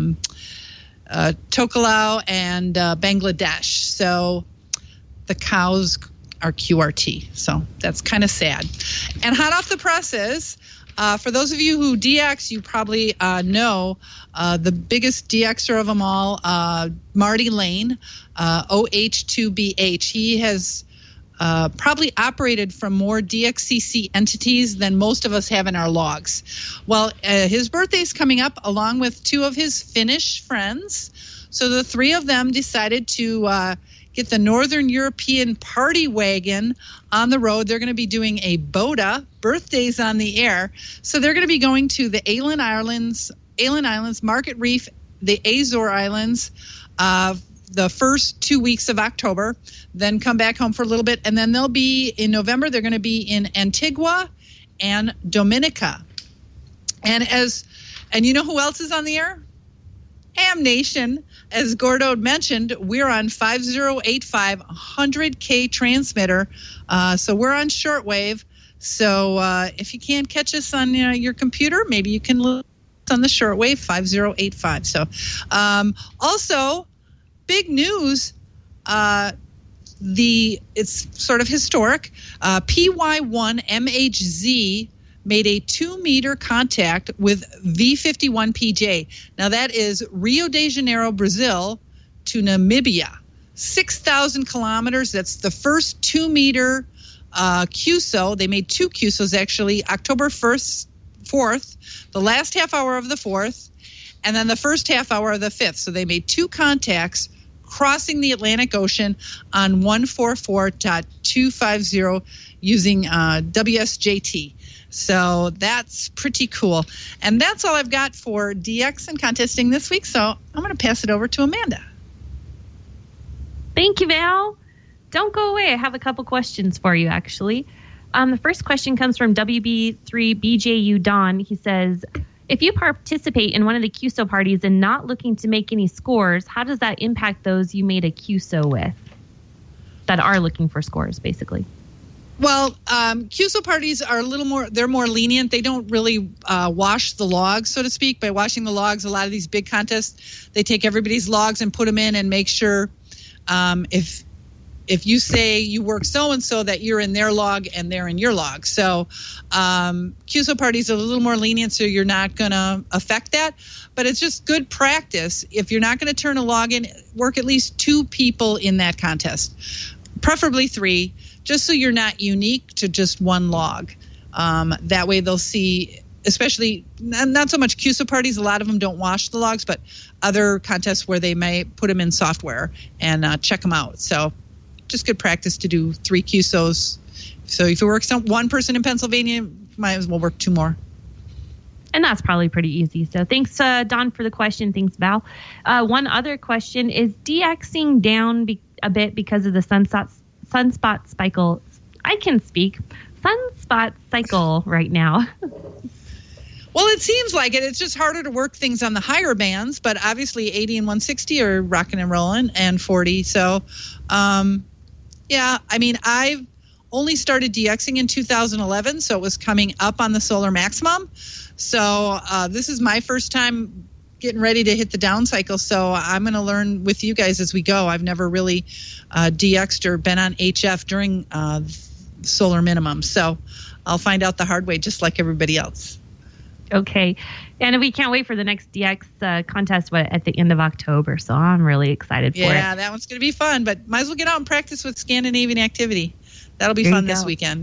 Tokelau and Bangladesh. So the cows are QRT. So that's kind of sad. And hot off the presses, for those of you who DX, you probably know the biggest DXer of them all, Marty Lane, OH2BH. He has probably operated from more DXCC entities than most of us have in our logs. Well, his birthday's coming up along with two of his Finnish friends. So the three of them decided to get the Northern European Party Wagon on the road. They're going to be doing a BOTA, Birthdays on the Air. So they're going to be going to the Aland Islands, Market Reef, the Azore Islands, the first 2 weeks of October, then come back home for a little bit, and then they'll be in November. They're going to be in Antigua and Dominica. And as And you know who else is on the air? Ham Nation. As Gordo mentioned, we're on 5085 100K transmitter. So we're on shortwave. So if you can't catch us on your computer, maybe you can look on the shortwave 5085. So also, big news. It's sort of historic. PY1 MHZ made a 2-meter contact with V51PJ. Now that is Rio de Janeiro, Brazil to Namibia. 6,000 kilometers. That's the first 2-meter QSO. They made 2 QSOs actually, October 4th, the last half hour of the 4th, and then the first half hour of the 5th. So they made 2 contacts crossing the Atlantic Ocean on 144.250 using WSJT. So that's pretty cool. And that's all I've got for DX and contesting this week. So I'm going to pass it over to Amanda. Thank you, Val. Don't go away. I have a couple questions for you, actually. The first question comes from WB3BJU Don. He says, if you participate in one of the QSO parties and not looking to make any scores, how does that impact those you made a QSO with that are looking for scores, basically? Well, QSO parties are they're more lenient. They don't really wash the logs, so to speak. By washing the logs, a lot of these big contests, they take everybody's logs and put them in and make sure if you say you work so-and-so that you're in their log and they're in your log. So QSO parties are a little more lenient, so you're not going to affect that. But it's just good practice. If you're not going to turn a log in, work at least 2 people in that contest, preferably 3, just so you're not unique to just one log. That way they'll see, especially not so much QSO parties, a lot of them don't wash the logs, but other contests where they may put them in software and check them out. So just good practice to do 3 QSOs. So if it works on 1 person in Pennsylvania, might as well work 2 more. And that's probably pretty easy. So thanks, Don, for the question. Thanks, Val. One other question, is DXing down a bit because of the sunspot cycle? I can speak. Sunspot cycle right now. Well, it seems like it. It's just harder to work things on the higher bands, but obviously 80 and 160 are rocking and rolling, and 40. So, yeah, I mean, I've only started DXing in 2011, so it was coming up on the solar maximum. So this is my first time getting ready to hit the down cycle, so I'm going to learn with you guys as we go. I've never really DX'd or been on HF during solar minimum, so I'll find out the hard way just like everybody else. Okay, and we can't wait for the next DX contest at the end of October, so I'm really excited for it. Yeah, that one's going to be fun, but might as well get out and practice with Scandinavian activity. That'll be fun this weekend.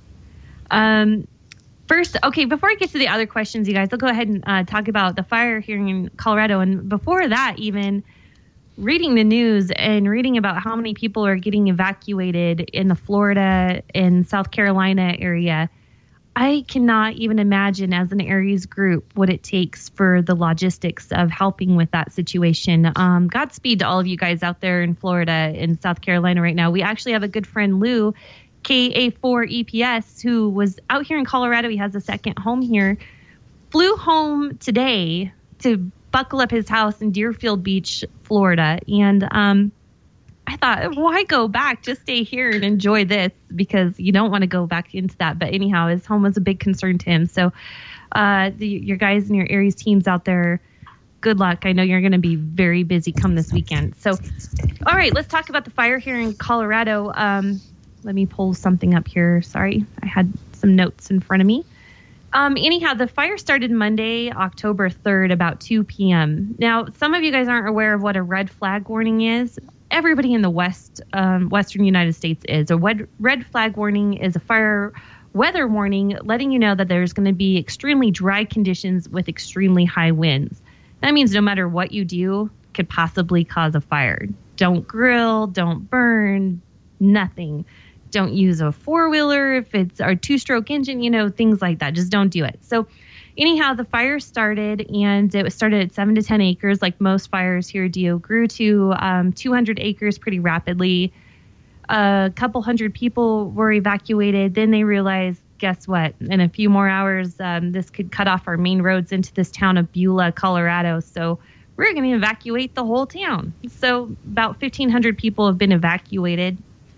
First, okay, before I get to the other questions, you guys, I'll go ahead and talk about the fire here in Colorado. And before that, even reading the news and reading about how many people are getting evacuated in the Florida and South Carolina area, I cannot even imagine as an Aries group what it takes for the logistics of helping with that situation. Godspeed to all of you guys out there in Florida and South Carolina right now. We actually have a good friend, Lou, KA4 EPS, who was out here in Colorado. He has a second home here. Flew home today to buckle up his house in Deerfield Beach, Florida. And I thought, why go back? Just stay here and enjoy this, because you don't want to go back into that. But anyhow, his home was a big concern to him. So your guys and your Aries teams out there, good luck. I know you're going to be very busy come this weekend. So, all right, let's talk about the fire here in Colorado. Let me pull something up here. Sorry, I had some notes in front of me. Anyhow, the fire started Monday, October 3rd, about 2 p.m. Now, some of you guys aren't aware of what a red flag warning is. Everybody in the western United States is. A red flag warning is a fire weather warning letting you know that there's going to be extremely dry conditions with extremely high winds. That means no matter what you do could possibly cause a fire. Don't grill, don't burn, nothing. Don't use a four-wheeler if it's a two-stroke engine, things like that. Just don't do it. So anyhow, the fire started, and it started at 7 to 10 acres, like most fires here do. Grew to 200 acres pretty rapidly. A couple hundred people were evacuated. Then they realized guess what? In a few more hours, this could cut off our main roads into this town of Beulah, Colorado. So we're going to evacuate the whole town. So about 1,500 people have been evacuated.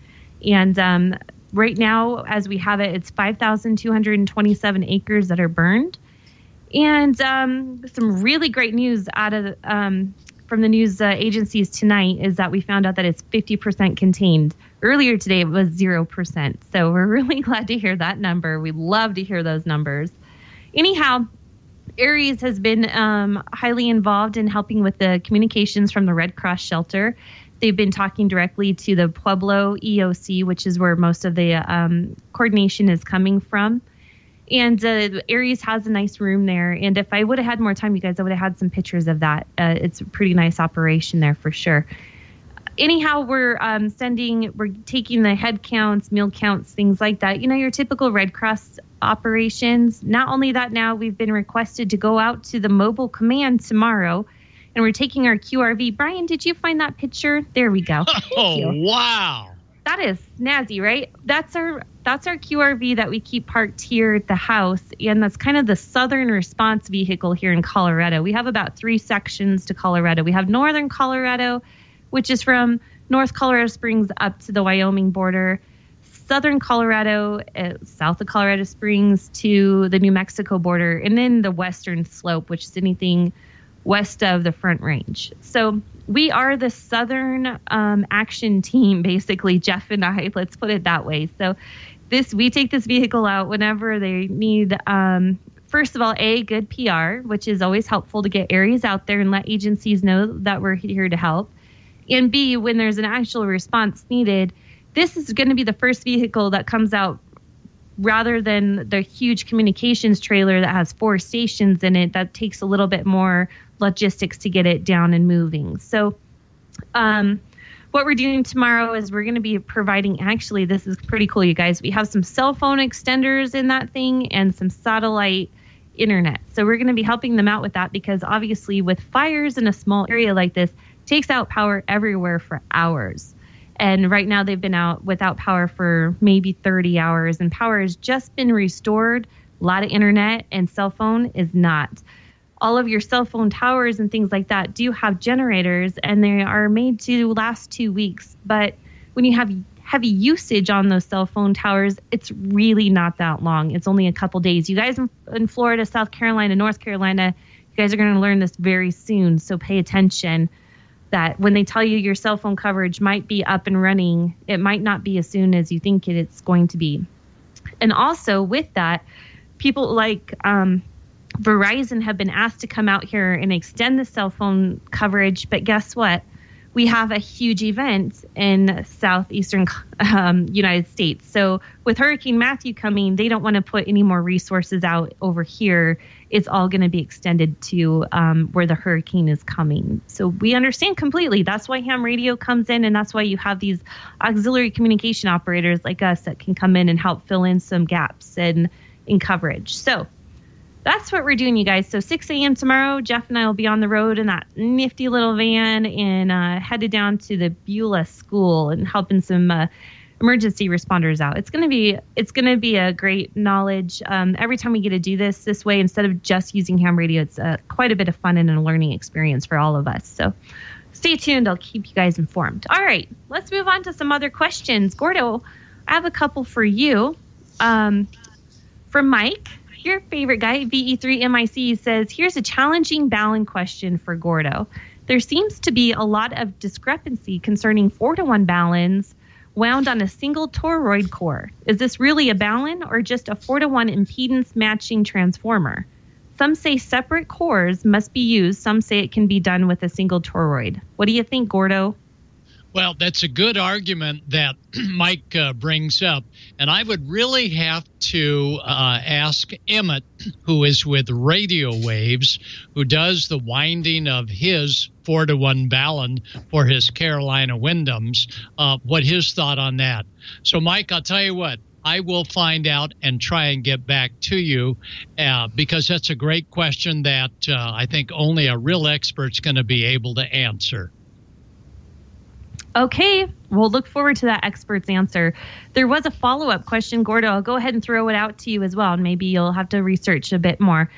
And right now, as we have it, it's 5,227 acres that are burned. And some really great news out of from the news agencies tonight is that we found out that it's 50% contained. Earlier today, it was 0%. So we're really glad to hear that number. We love to hear those numbers. Anyhow, Aries has been highly involved in helping with the communications from the Red Cross shelter. They've been talking directly to the Pueblo EOC, which is where most of the coordination is coming from. And Aries has a nice room there. And if I would have had more time, you guys, I would have had some pictures of that. It's a pretty nice operation there for sure. Anyhow, we're taking the head counts, meal counts, things like that. You know, your typical Red Cross operations. Not only that, now we've been requested to go out to the mobile command tomorrow, and we're taking our QRV. Brian, did you find that picture? There we go. Oh, wow. That is snazzy, right? That's our QRV that we keep parked here at the house, and that's kind of the southern response vehicle here in Colorado. We have about 3 sections to Colorado. We have northern Colorado, which is from North Colorado Springs up to the Wyoming border, southern Colorado, south of Colorado Springs to the New Mexico border, and then the western slope, which is anything west of the Front Range. So we are the southern action team, basically, Jeff and I, let's put it that way. So we take this vehicle out whenever they need, first of all, good PR, which is always helpful to get areas out there and let agencies know that we're here to help. And B, when there's an actual response needed, this is going to be the first vehicle that comes out rather than the huge communications trailer that has 4 stations in it. That takes a little bit more logistics to get it down and moving. So what we're doing tomorrow is we're going to be providing, actually, this is pretty cool, you guys. We have some cell phone extenders in that thing and some satellite internet. So we're going to be helping them out with that because obviously with fires in a small area like this, it takes out power everywhere for hours. And right now they've been out without power for maybe 30 hours, and power has just been restored. A lot of internet and cell phone is not. All of your cell phone towers and things like that do have generators, and they are made to last 2 weeks. But when you have heavy usage on those cell phone towers, it's really not that long. It's only a couple days. You guys in Florida, South Carolina, North Carolina, you guys are going to learn this very soon. So pay attention that when they tell you your cell phone coverage might be up and running, it might not be as soon as you think it's going to be. And also with that, people like Verizon have been asked to come out here and extend the cell phone coverage. But guess what? We have a huge event in southeastern United States. So with Hurricane Matthew coming, they don't want to put any more resources out over here. It's all going to be extended to where the hurricane is coming. So we understand completely. That's why ham radio comes in, and that's why you have these auxiliary communication operators like us that can come in and help fill in some gaps in coverage. So that's what we're doing, you guys. So 6 a.m. tomorrow, Jeff and I will be on the road in that nifty little van and headed down to the Beulah school and helping some emergency responders out. It's gonna be a great knowledge. Every time we get to do this way, instead of just using ham radio, it's quite a bit of fun and a learning experience for all of us. So stay tuned. I'll keep you guys informed. All right, let's move on to some other questions. Gordo, I have a couple for you. From Mike. Your favorite guy, VE3MIC, says, here's a challenging Balun question for Gordo. There seems to be a lot of discrepancy concerning 4-to-1 Baluns wound on a single toroid core. Is this really a Balun or just a 4-to-1 impedance matching transformer? Some say separate cores must be used. Some say it can be done with a single toroid. What do you think, Gordo? Well, that's a good argument that Mike brings up. And I would really have to ask Emmett, who is with Radio Waves, who does the winding of his 4-to-1 Balun for his Carolina Wyndhams, what his thought on that. So, Mike, I'll tell you what. I will find out and try and get back to you because that's a great question that I think only a real expert's going to be able to answer. Okay, we'll look forward to that expert's answer. There was a follow-up question, Gordo. I'll go ahead and throw it out to you as well, and maybe you'll have to research a bit more.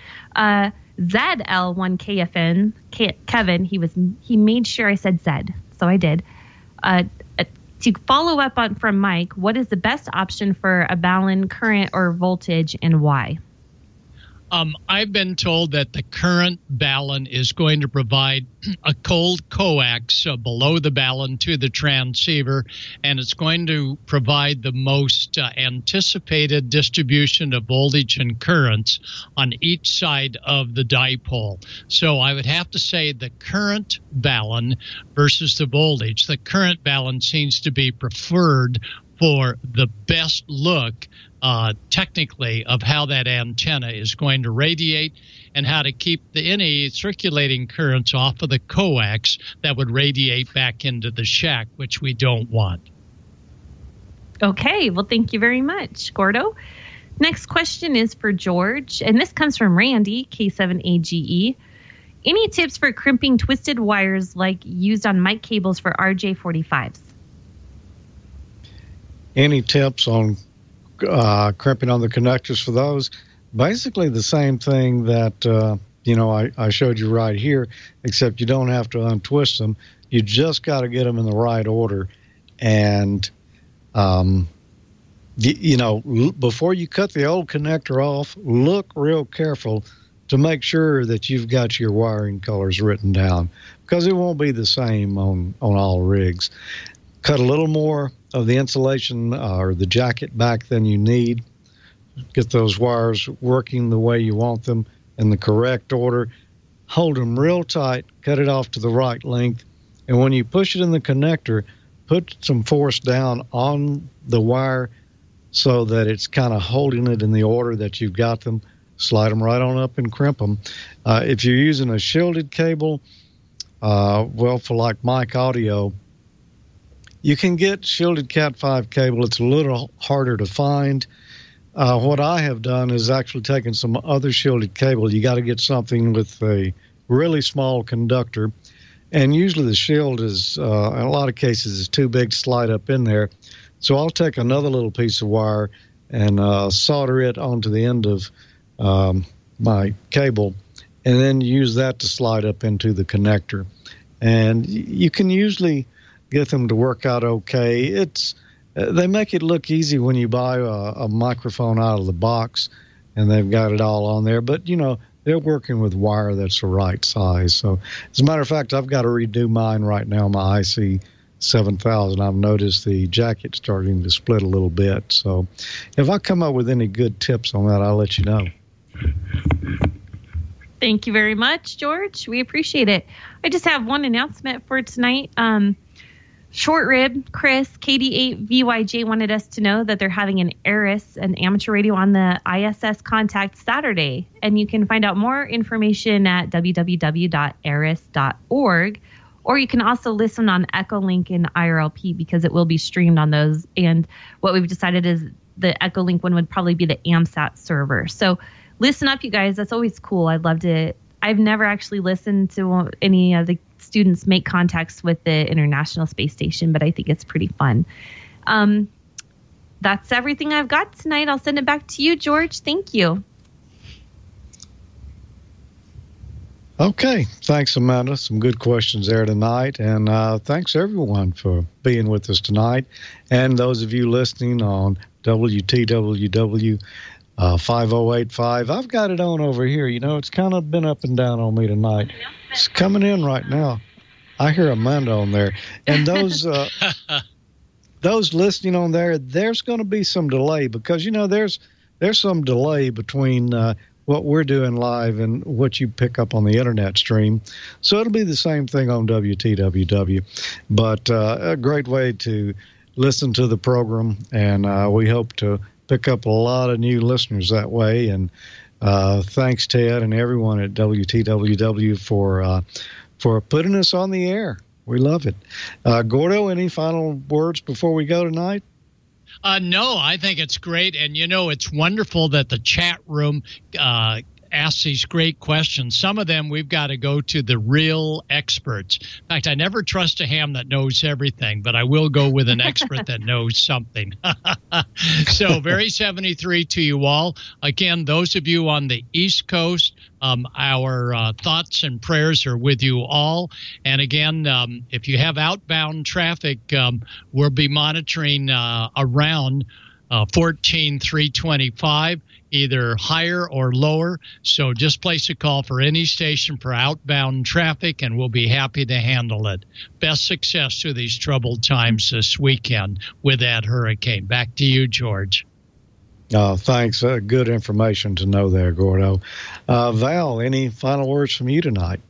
ZL1KFN, Kevin, he made sure I said Zed, so I did. To follow up on from Mike, what is the best option for a balun current or voltage, and why? I've been told that the current balun is going to provide a cold coax below the balun to the transceiver, and it's going to provide the most anticipated distribution of voltage and currents on each side of the dipole. So I would have to say the current balun versus the voltage. The current balun seems to be preferred for the best look technically of how that antenna is going to radiate and how to keep any circulating currents off of the coax that would radiate back into the shack, which we don't want. Okay, well, thank you very much, Gordo. Next question is for George, and this comes from Randy, K7AGE. Any tips for crimping twisted wires like used on mic cables for RJ45s? Any tips on crimping on the connectors for those? Basically the same thing that I showed you right here, except you don't have to untwist them. You just got to get them in the right order. And before you cut the old connector off, look real careful to make sure that you've got your wiring colors written down, because it won't be the same on all rigs. Cut a little more of the insulation or the jacket back than you need. Get those wires working the way you want them in the correct order. Hold them real tight, cut it off to the right length, and when you push it in the connector, put some force down on the wire so that it's kind of holding it in the order that you've got them. Slide them right on up and crimp them. If you're using a shielded cable, for like mic audio, you can get shielded Cat5 cable. It's a little harder to find. What I have done is actually taken some other shielded cable. You got to get something with a really small conductor, and usually the shield is, in a lot of cases, is too big to slide up in there. So I'll take another little piece of wire and solder it onto the end of my cable, and then use that to slide up into the connector. And you can usually get them to work out okay. They make it look easy when you buy a microphone out of the box and they've got it all on there. But, they're working with wire that's the right size. So, as a matter of fact, I've got to redo mine right now, my IC 7000. I've noticed the jacket starting to split a little bit. So, if I come up with any good tips on that, I'll let you know. Thank you very much, George. We appreciate it. I just have one announcement for tonight. Short Rib, Chris, KD8VYJ wanted us to know that they're having an ARIS, an amateur radio on the ISS Contact Saturday. And you can find out more information at www.aris.org. Or you can also listen on Echolink and IRLP, because it will be streamed on those. And what we've decided is the Echolink one would probably be the AMSAT server. So listen up, you guys. That's always cool. I'd love to. I've never actually listened to any of the students make contacts with the International Space Station, but I think it's pretty fun. That's everything I've got tonight. I'll send it back to you, George. Thank you. Okay. Thanks, Amanda. Some good questions there tonight. And thanks, everyone, for being with us tonight. And those of you listening on WTWW 5085. I've got it on over here. It's kind of been up and down on me tonight. It's coming in right now. I hear Amanda on there. And those those listening on there, there's going to be some delay because, there's some delay between what we're doing live and what you pick up on the internet stream. So it'll be the same thing on WTWW. But a great way to listen to the program, and we hope to pick up a lot of new listeners that way. And thanks, Ted, and everyone at WTWW for putting us on the air. We love it. Gordo, any final words before we go tonight? No, I think it's great. And, it's wonderful that the chat room ask these great questions. Some of them we've got to go to the real experts. In fact, I never trust a ham that knows everything, but I will go with an expert that knows something. So, very 73 to you all. Again, those of you on the East Coast, our thoughts and prayers are with you all. And again, if you have outbound traffic, we'll be monitoring around 14,325, either higher or lower. So just place a call for any station for outbound traffic, and we'll be happy to handle it. Best success through these troubled times this weekend with that hurricane. Back to you, George. Thanks. Good information to know there, Gordo. Val, any final words from you tonight?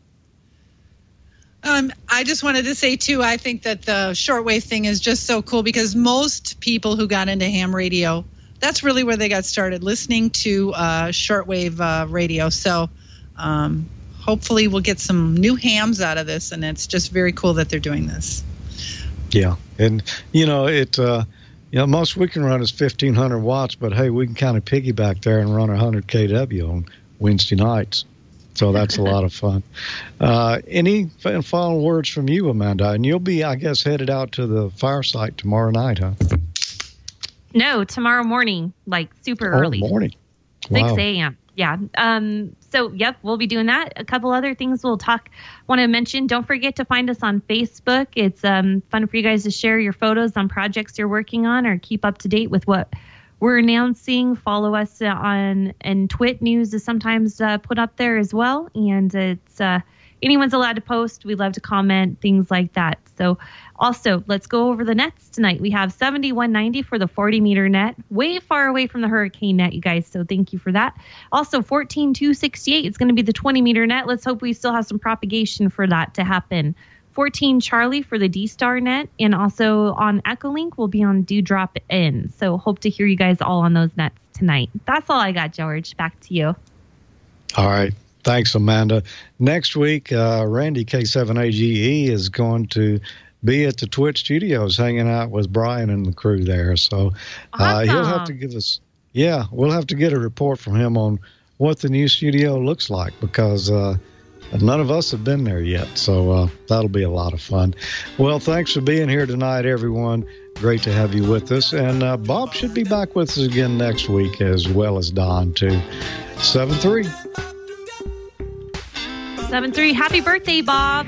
I just wanted to say, too, I think that the shortwave thing is just so cool because most people who got into ham radio, that's really where they got started, listening to shortwave radio. So hopefully we'll get some new hams out of this, and it's just very cool that they're doing this. Yeah, and, most we can run is 1,500 watts, but, hey, we can kind of piggyback there and run 100 kW on Wednesday nights. So that's a lot of fun. Any final words from you, Amanda? And you'll be, I guess, headed out to the fire site tomorrow night, huh? No, tomorrow morning, like super early. Morning. 6 a.m. Yeah. So, yep, we'll be doing that. A couple other things want to mention. Don't forget to find us on Facebook. It's fun for you guys to share your photos on projects you're working on or keep up to date with what we're announcing. Follow us and Twit News is sometimes put up there as well. And it's anyone's allowed to post. We love to comment, things like that. So also, let's go over the nets tonight. We have 7190 for the 40-meter net, way far away from the hurricane net, you guys. So thank you for that. Also, 14268 is going to be the 20-meter net. Let's hope we still have some propagation for that to happen. 14 Charlie for the D-Star net, and also on Echolink will be on Dewdrop N. So hope to hear you guys all on those nets tonight. That's all I got, George. Back to you. All right. Thanks, Amanda. Next week, Randy K7AGE is going to be at the Twitch studios hanging out with Brian and the crew there. So he'll have to give us, we'll have to get a report from him on what the new studio looks like because none of us have been there yet. So that'll be a lot of fun. Well, thanks for being here tonight, everyone. Great to have you with us. And Bob should be back with us again next week, as well as Don, too. 7-3. 7-3. Happy birthday, Bob.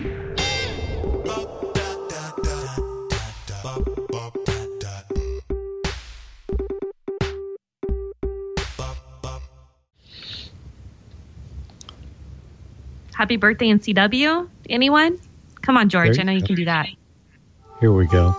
Happy birthday in CW? Anyone? Come on, George. I know you can do that. Here we go.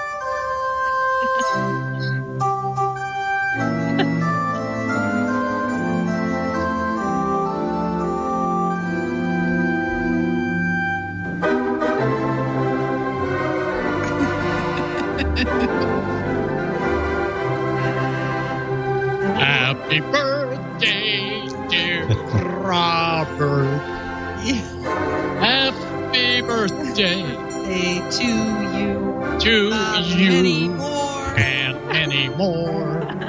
Happy birthday, dear Robert. Happy birthday to you. To you. Many more. And many more.